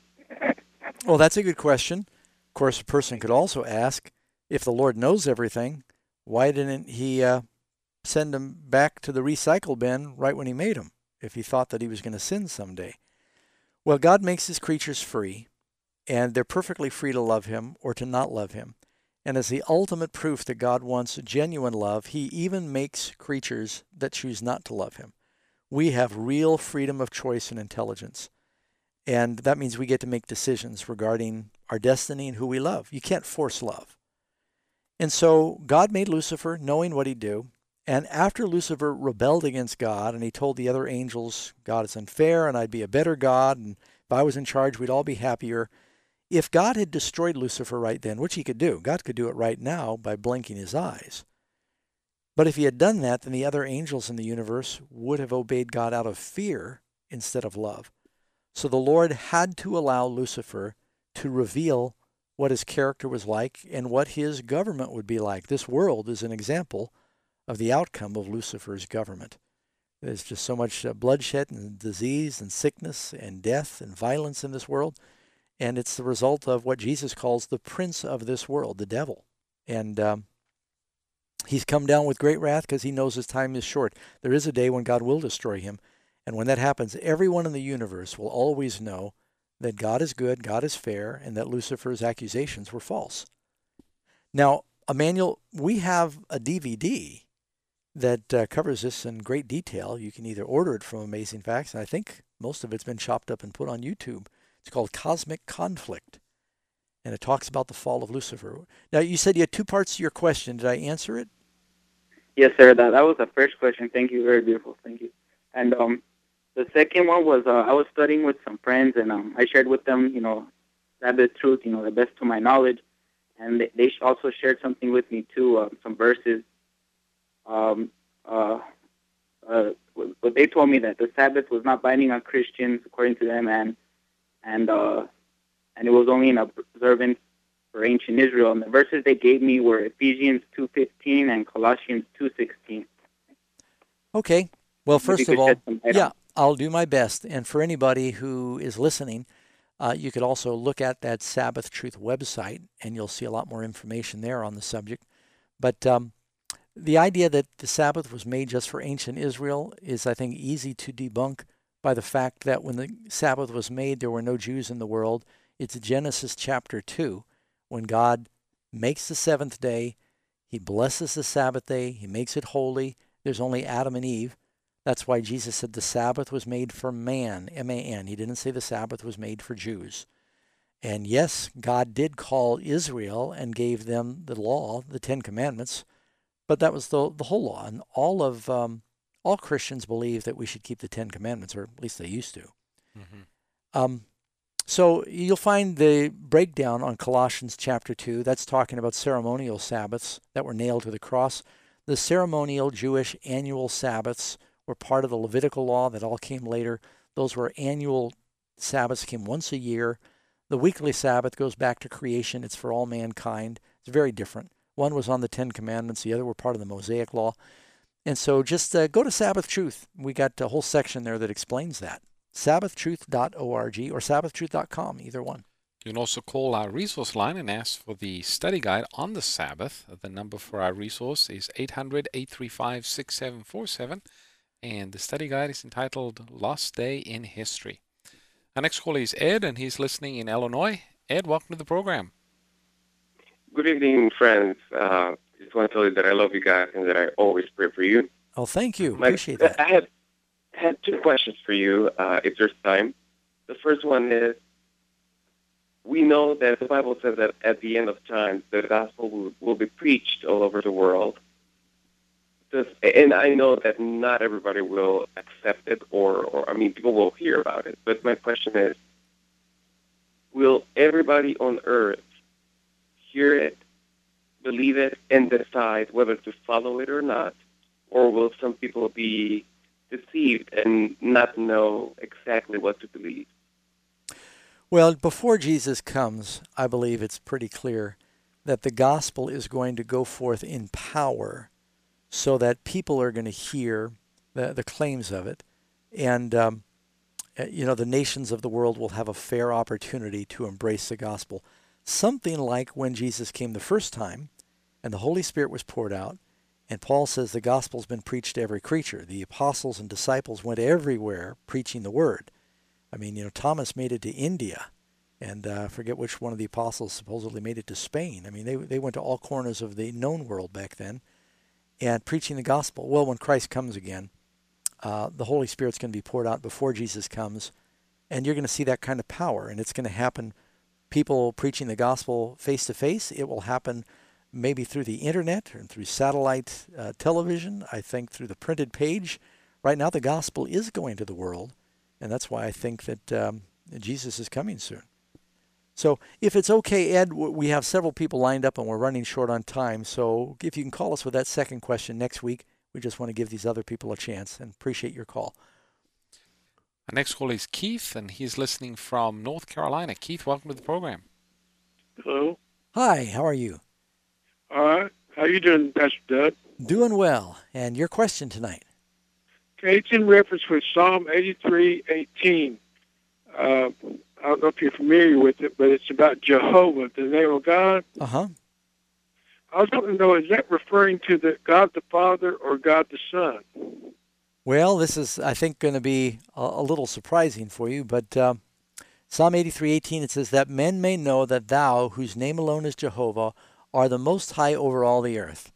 Well, that's a good question. Of course, a person could also ask, if the Lord knows everything, why didn't he uh, send him back to the recycle bin right when he made him, if he thought that he was going to sin someday? Well, God makes his creatures free, and they're perfectly free to love him or to not love him. And as the ultimate proof that God wants genuine love, he even makes creatures that choose not to love him. We have real freedom of choice and intelligence. And that means we get to make decisions regarding our destiny and who we love. You can't force love. And so God made Lucifer knowing what he'd do. And after Lucifer rebelled against God and he told the other angels, God is unfair and I'd be a better God, and if I was in charge, we'd all be happier. If God had destroyed Lucifer right then, which he could do, God could do it right now by blinking his eyes. But if he had done that, then the other angels in the universe would have obeyed God out of fear instead of love. So the Lord had to allow Lucifer to reveal what his character was like and what his government would be like. This world is an example of the outcome of Lucifer's government. There's just so much uh, bloodshed and disease and sickness and death and violence in this world. And it's the result of what Jesus calls the prince of this world, the devil. And um, he's come down with great wrath because he knows his time is short. There is a day when God will destroy him. And when that happens, everyone in the universe will always know that God is good, God is fair, and that Lucifer's accusations were false. Now, Emmanuel, we have a D V D that uh, covers this in great detail. You can either order it from Amazing Facts, and I think most of it's been chopped up and put on YouTube. It's called Cosmic Conflict, and it talks about the fall of Lucifer. Now, you said you had two parts to your question. Did I answer it? Yes, sir. That that was the first question. Thank you. Very beautiful. Thank you. And um, the second one was uh, I was studying with some friends, and um, I shared with them, you know, Sabbath truth, you know, the best to my knowledge. And they, they also shared something with me, too, uh, some verses. Um, uh, uh, what they told me that the Sabbath was not binding on Christians, according to them, and and uh, and it was only an observance for ancient Israel. And the verses they gave me were Ephesians two fifteen and Colossians two sixteen. Okay. Well, first of all, yeah, I'll do my best. And for anybody who is listening, uh, you could also look at that Sabbath Truth website, and you'll see a lot more information there on the subject. But um, the idea that the Sabbath was made just for ancient Israel is, I think, easy to debunk by the fact that when the Sabbath was made, there were no Jews in the world. It's Genesis chapter two, when God makes the seventh day, he blesses the Sabbath day, he makes it holy. There's only Adam and Eve. That's why Jesus said the Sabbath was made for man, M A N. He didn't say the Sabbath was made for Jews. And yes, God did call Israel and gave them the law, the Ten Commandments, but that was the the whole law. And all of um, all Christians believe that we should keep the Ten Commandments, or at least they used to. Mm-hmm. Um, so you'll find the breakdown on Colossians chapter two. That's talking about ceremonial Sabbaths that were nailed to the cross. The ceremonial Jewish annual Sabbaths were part of the Levitical law that all came later. Those were annual Sabbaths, came once a year. The weekly Sabbath goes back to creation. It's for all mankind. It's very different. One was on the Ten Commandments. The other were part of the Mosaic law. And so just uh, go to Sabbath Truth. We got a whole section there that explains that. sabbath truth dot org or sabbath truth dot com, either one. You can also call our resource line and ask for the study guide on the Sabbath. The number for our resource is eight hundred, eight three five, six seven four seven, and the study guide is entitled Lost Day in History. Our next caller is Ed, and he's listening in Illinois. Ed, welcome to the program. Good evening, friends. Uh, just want to tell you that I love you guys and that I always pray for you. Oh, thank you. My, Appreciate that. I had, had two questions for you, uh, if there's time. The first one is, we know that the Bible says that at the end of time, the gospel will, will be preached all over the world. Does, and I know that not everybody will accept it, or, or, I mean, people will hear about it. But my question is, will everybody on earth hear it, believe it, and decide whether to follow it or not? Or will some people be deceived and not know exactly what to believe? Well, before Jesus comes, I believe it's pretty clear that the gospel is going to go forth in power so that people are going to hear the, the claims of it. And, um, you know, the nations of the world will have a fair opportunity to embrace the gospel. Something like when Jesus came the first time and the Holy Spirit was poured out, and Paul says the gospel's been preached to every creature. The apostles and disciples went everywhere preaching the word. I mean, you know, Thomas made it to India, and uh, I forget which one of the apostles supposedly made it to Spain. I mean, they they went to all corners of the known world back then and preaching the gospel. Well, when Christ comes again, uh, the Holy Spirit's going to be poured out before Jesus comes, and you're going to see that kind of power, and it's going to happen. People preaching the gospel face-to-face. It will happen maybe through the internet and through satellite uh, television, I think through the printed page. Right now, the gospel is going to the world, and that's why I think that um, Jesus is coming soon. So if it's okay, Ed, we have several people lined up, and we're running short on time. So if you can call us with that second question next week, we just want to give these other people a chance and appreciate your call. Our next call is Keith, and he's listening from North Carolina. Keith, welcome to the program. Hello. Hi, how are you? All right. How you doing, Pastor Doug? Doing well. And your question tonight? Okay, it's in reference with Psalm eighty-three eighteen. Uh, I don't know if you're familiar with it, but it's about Jehovah, the name of God. Uh-huh. I was wanting to know, is that referring to the God the Father or God the Son? Well, this is, I think, going to be a, a little surprising for you, but uh, Psalm eighty-three eighteen, it says, that men may know that thou, whose name alone is Jehovah, are the most high over all the earth.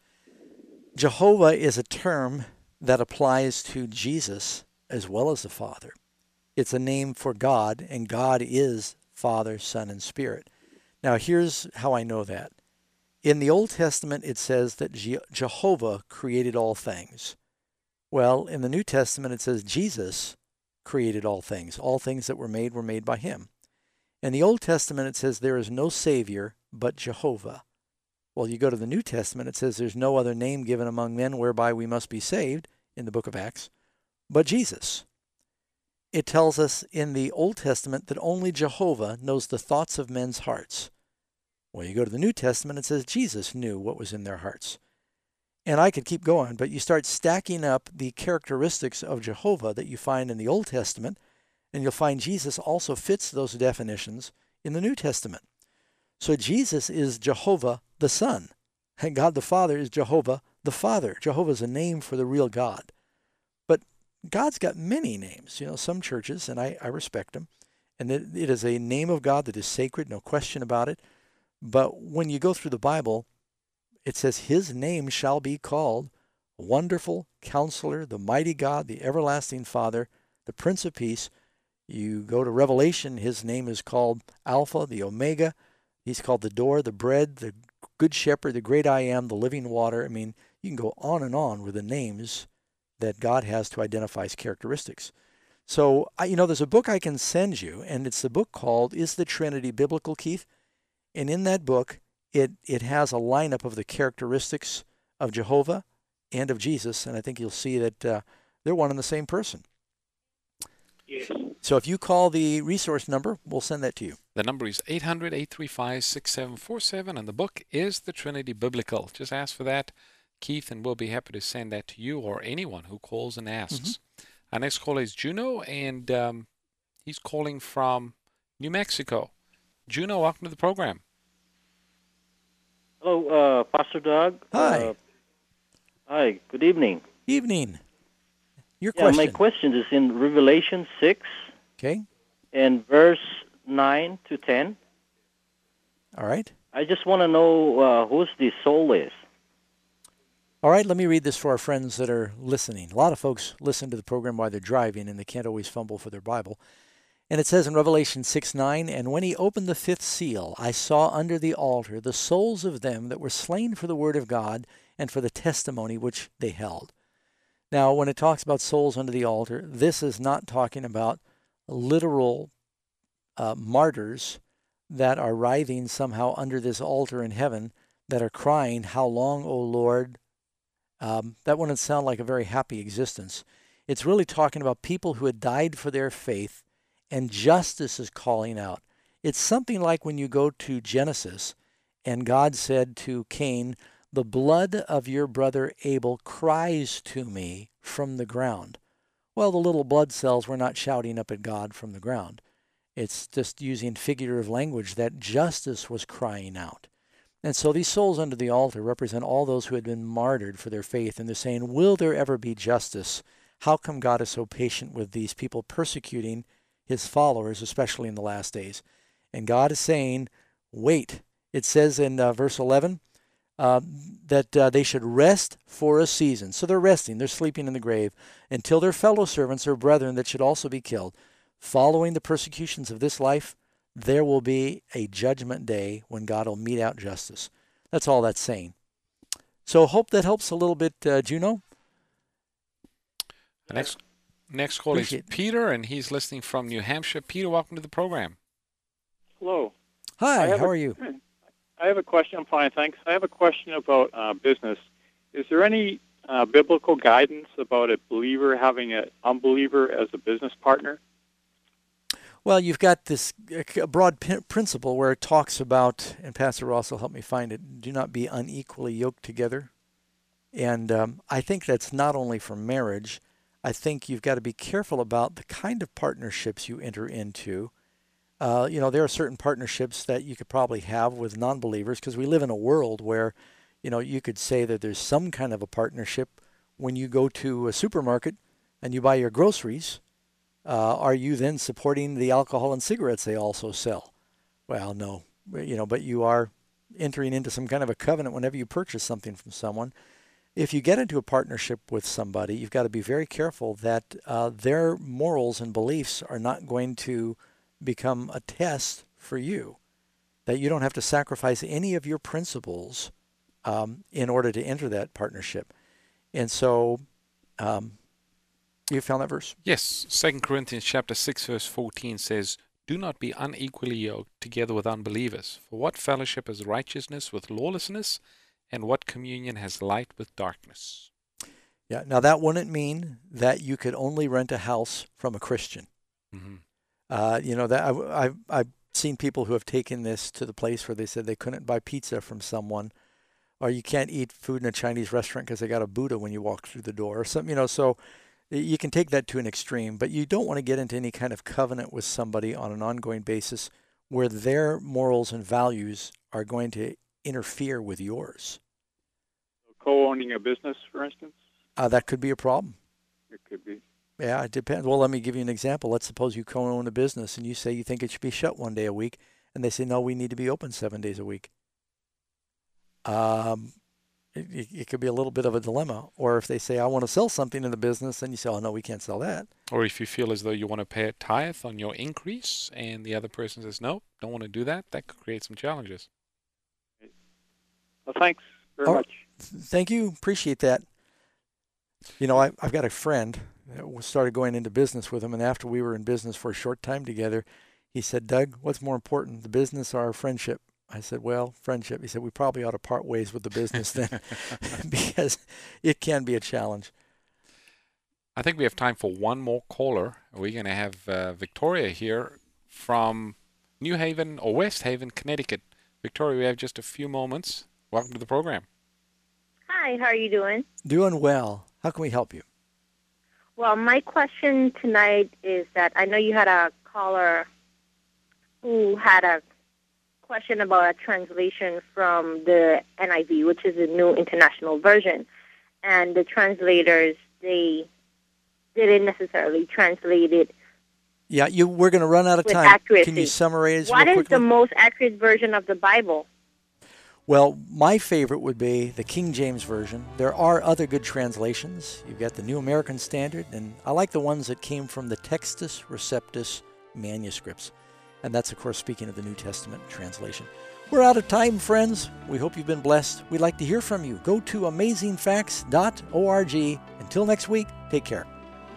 Jehovah is a term that applies to Jesus as well as the Father. It's a name for God, and God is Father, Son, and Spirit. Now, here's how I know that. In the Old Testament, it says that Je- Jehovah created all things. Well, in the New Testament, it says Jesus created all things. All things that were made were made by him. In the Old Testament, it says there is no Savior but Jehovah. Well, you go to the New Testament, it says there's no other name given among men whereby we must be saved, in the book of Acts, but Jesus. It tells us in the Old Testament that only Jehovah knows the thoughts of men's hearts. Well, you go to the New Testament, it says Jesus knew what was in their hearts. And I could keep going, but you start stacking up the characteristics of Jehovah that you find in the Old Testament, and you'll find Jesus also fits those definitions in the New Testament. So Jesus is Jehovah the Son, and God the Father is Jehovah the Father. Jehovah is a name for the real God. But God's got many names. You know, some churches, and I, I respect them, and it, it is a name of God that is sacred, no question about it. But when you go through the Bible, it says his name shall be called Wonderful Counselor, the Mighty God, the Everlasting Father, the Prince of Peace. You go to Revelation, his name is called Alpha, the Omega. He's called the Door, the Bread, the Good Shepherd, the Great I Am, the Living Water. I mean, you can go on and on with the names that God has to identify his characteristics. So, I, you know, there's a book I can send you, and it's the book called Is the Trinity Biblical, Keith? And in that book, it, it has a lineup of the characteristics of Jehovah and of Jesus, and I think you'll see that uh, they're one and the same person. Yes. So if you call the resource number, we'll send that to you. The number is eight hundred, eight three five, six seven four seven, and the book is The Trinity Biblical. Just ask for that. Keith, and we'll be happy to send that to you or anyone who calls and asks. Mm-hmm. Our next caller is Juno, and um, he's calling from New Mexico. Juno, welcome to the program. Hello, uh, Pastor Doug. Hi. Uh, hi, good evening. Evening. Your yeah, question. my question is in Revelation six. Okay. And verse nine to ten. All right. I just want to know uh, whose the soul is. All right, let me read this for our friends that are listening. A lot of folks listen to the program while they're driving, and they can't always fumble for their Bible. And it says in Revelation six nine, "And when he opened the fifth seal, I saw under the altar the souls of them that were slain for the word of God and for the testimony which they held." Now, when it talks about souls under the altar, this is not talking about literal uh, martyrs that are writhing somehow under this altar in heaven that are crying, "How long, O Lord?" Um, that wouldn't sound like a very happy existence. It's really talking about people who had died for their faith, and justice is calling out. It's something like when you go to Genesis, and God said to Cain, "The blood of your brother Abel cries to me from the ground." Well, the little blood cells were not shouting up at God from the ground. It's just using figurative language that justice was crying out. And so these souls under the altar represent all those who had been martyred for their faith, and they're saying, will there ever be justice? How come God is so patient with these people persecuting his followers, especially in the last days? And God is saying, wait. It says in uh, verse eleven uh, that uh, they should rest for a season. So they're resting, they're sleeping in the grave, until their fellow servants or brethren that should also be killed. Following the persecutions of this life, there will be a judgment day when God will mete out justice. That's all that's saying. So hope that helps a little bit, uh, Juno. The next next call is Peter, and he's listening from New Hampshire. Peter, welcome to the program. Hello. Hi, how a, are you? I have a question. I'm fine, thanks. I have a question about uh, business. Is there any uh, biblical guidance about a believer having an unbeliever as a business partner? Well, you've got this broad principle where it talks about, and Pastor Ross will help me find it, do not be unequally yoked together. And um, I think that's not only for marriage. I think you've got to be careful about the kind of partnerships you enter into. Uh, you know, there are certain partnerships that you could probably have with non-believers, because we live in a world where, you know, you could say that there's some kind of a partnership when you go to a supermarket and you buy your groceries. Uh, are you then supporting the alcohol and cigarettes they also sell? Well, no, you know, but you are entering into some kind of a covenant whenever you purchase something from someone. If you get into a partnership with somebody, you've got to be very careful that uh, their morals and beliefs are not going to become a test for you, that you don't have to sacrifice any of your principles um, in order to enter that partnership. And so, um, you found that verse? Yes. Second Corinthians chapter six, verse fourteen says, "Do not be unequally yoked together with unbelievers. For what fellowship has righteousness with lawlessness? And what communion has light with darkness?" Yeah. Now, that wouldn't mean that you could only rent a house from a Christian. Mm-hmm. Uh, you know, that I, I've, I've seen people who have taken this to the place where they said they couldn't buy pizza from someone, or you can't eat food in a Chinese restaurant because they got a Buddha when you walk through the door or something, you know, so you can take that to an extreme, but you don't want to get into any kind of covenant with somebody on an ongoing basis where their morals and values are going to interfere with yours. Co-owning a business, for instance? Uh, that could be a problem. It could be. Yeah, it depends. Well, let me give you an example. Let's suppose you co-own a business and you say you think it should be shut one day a week, and they say, no, we need to be open seven days a week. Um, it, it could be a little bit of a dilemma. Or if they say, I want to sell something in the business, and you say, oh, no, we can't sell that. Or if you feel as though you want to pay a tithe on your increase, and the other person says, no, don't want to do that, that could create some challenges. Well, thanks very oh, much. Thank you. Appreciate that. You know, I, I've got a friend that started going into business with him, and after we were in business for a short time together, he said, Doug, what's more important, the business or our friendship? I said, well, friendship. He said, we probably ought to part ways with the business then, because it can be a challenge. I think we have time for one more caller. We're going to have uh, Victoria here from New Haven or West Haven, Connecticut. Victoria, we have just a few moments. Welcome to the program. Hi. Hi, how are you doing? Doing well. How can we help you? Well, my question tonight is that I know you had a caller who had a question about a translation from the N I V, which is the New International Version. And the translators, they didn't necessarily translate it. Yeah, you. We're going to run out of with time. Accuracy. Can you summarize What real is quickly? the most accurate version of the Bible? Well, my favorite would be the King James Version. There are other good translations. You've got the New American Standard, and I like the ones that came from the Textus Receptus manuscripts. And that's, of course, speaking of the New Testament translation. We're out of time, friends. We hope you've been blessed. We'd like to hear from you. Go to amazing facts dot org. Until next week, take care.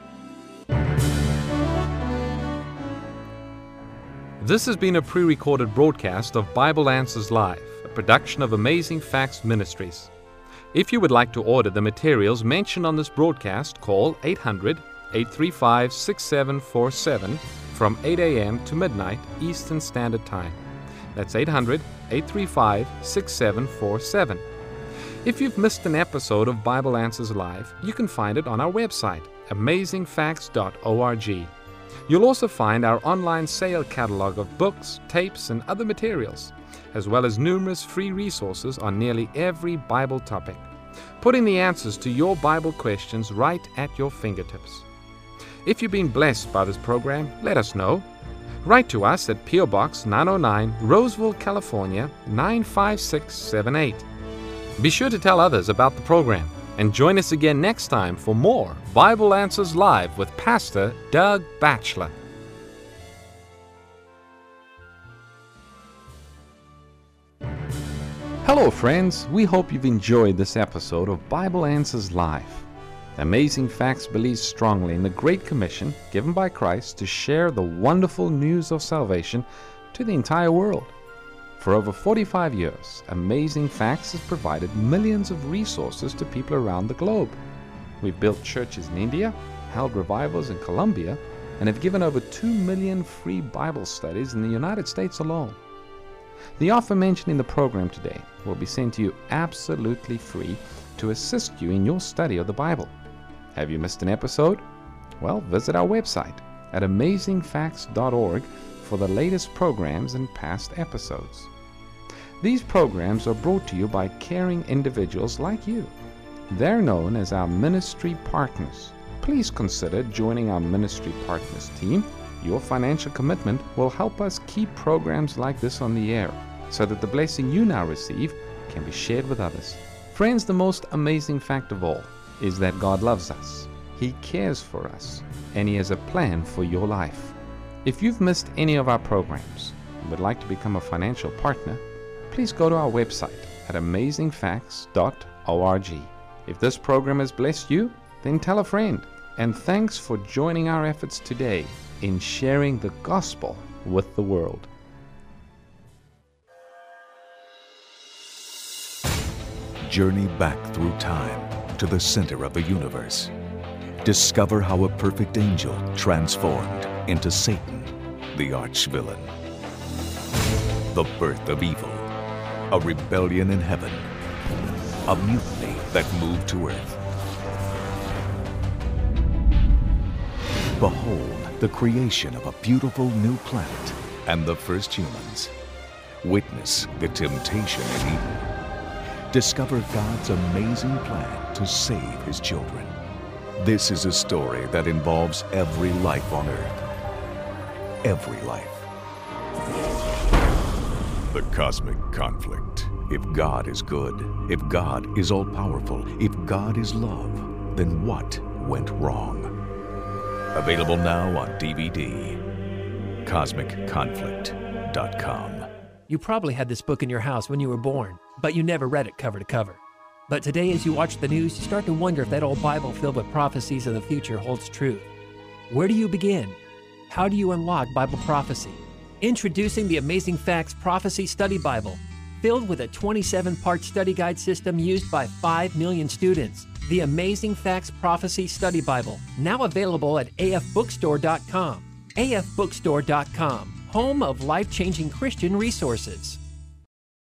This has been a pre-recorded broadcast of Bible Answers Live, a production of Amazing Facts Ministries. If you would like to order the materials mentioned on this broadcast, call eight hundred, eight three five, six seven four seven from eight a.m. to midnight Eastern Standard Time. That's eight hundred, eight three five, six seven four seven. If you've missed an episode of Bible Answers Live, you can find it on our website, amazing facts dot org. You'll also find our online sale catalog of books, tapes, and other materials, as well as numerous free resources on nearly every Bible topic, putting the answers to your Bible questions right at your fingertips. If you've been blessed by this program, let us know. Write to us at P O Box nine oh nine, Roseville, California, nine five six seven eight. Be sure to tell others about the program, and join us again next time for more Bible Answers Live with Pastor Doug Batchelor. Hello, friends. We hope you've enjoyed this episode of Bible Answers Live. Amazing Facts believes strongly in the Great Commission given by Christ to share the wonderful news of salvation to the entire world. For over forty-five years, Amazing Facts has provided millions of resources to people around the globe. We've built churches in India, held revivals in Colombia, and have given over two million free Bible studies in the United States alone. The offer mentioned in the program today will be sent to you absolutely free to assist you in your study of the Bible. Have you missed an episode? Well, visit our website at amazing facts dot org for the latest programs and past episodes. These programs are brought to you by caring individuals like you. They're known as our ministry partners. Please consider joining our ministry partners team. Your financial commitment will help us keep programs like this on the air, so that the blessing you now receive can be shared with others. Friends, the most amazing fact of all is that God loves us. He cares for us, and He has a plan for your life. If you've missed any of our programs and would like to become a financial partner, please go to our website at amazing facts dot org. If this program has blessed you, then tell a friend. And thanks for joining our efforts today in sharing the gospel with the world. Journey back through time to the center of the universe. Discover how a perfect angel transformed into Satan, the arch-villain. The birth of evil, a rebellion in heaven, a mutiny that moved to earth. Behold the creation of a beautiful new planet and the first humans. Witness the temptation in Eden. Discover God's amazing plan to save His children. This is a story that involves every life on earth. Every life. The Cosmic Conflict. If God is good, if God is all-powerful, if God is love, then what went wrong? Available now on D V D. cosmic conflict dot com. You probably had this book in your house when you were born, but you never read it cover to cover. But today, as you watch the news, you start to wonder if that old Bible filled with prophecies of the future holds true. Where do you begin? How do you unlock Bible prophecy? Introducing the Amazing Facts Prophecy Study Bible, filled with a twenty-seven part study guide system used by five million students. The Amazing Facts Prophecy Study Bible, now available at A F bookstore dot com. A F bookstore dot com, home of life-changing Christian resources.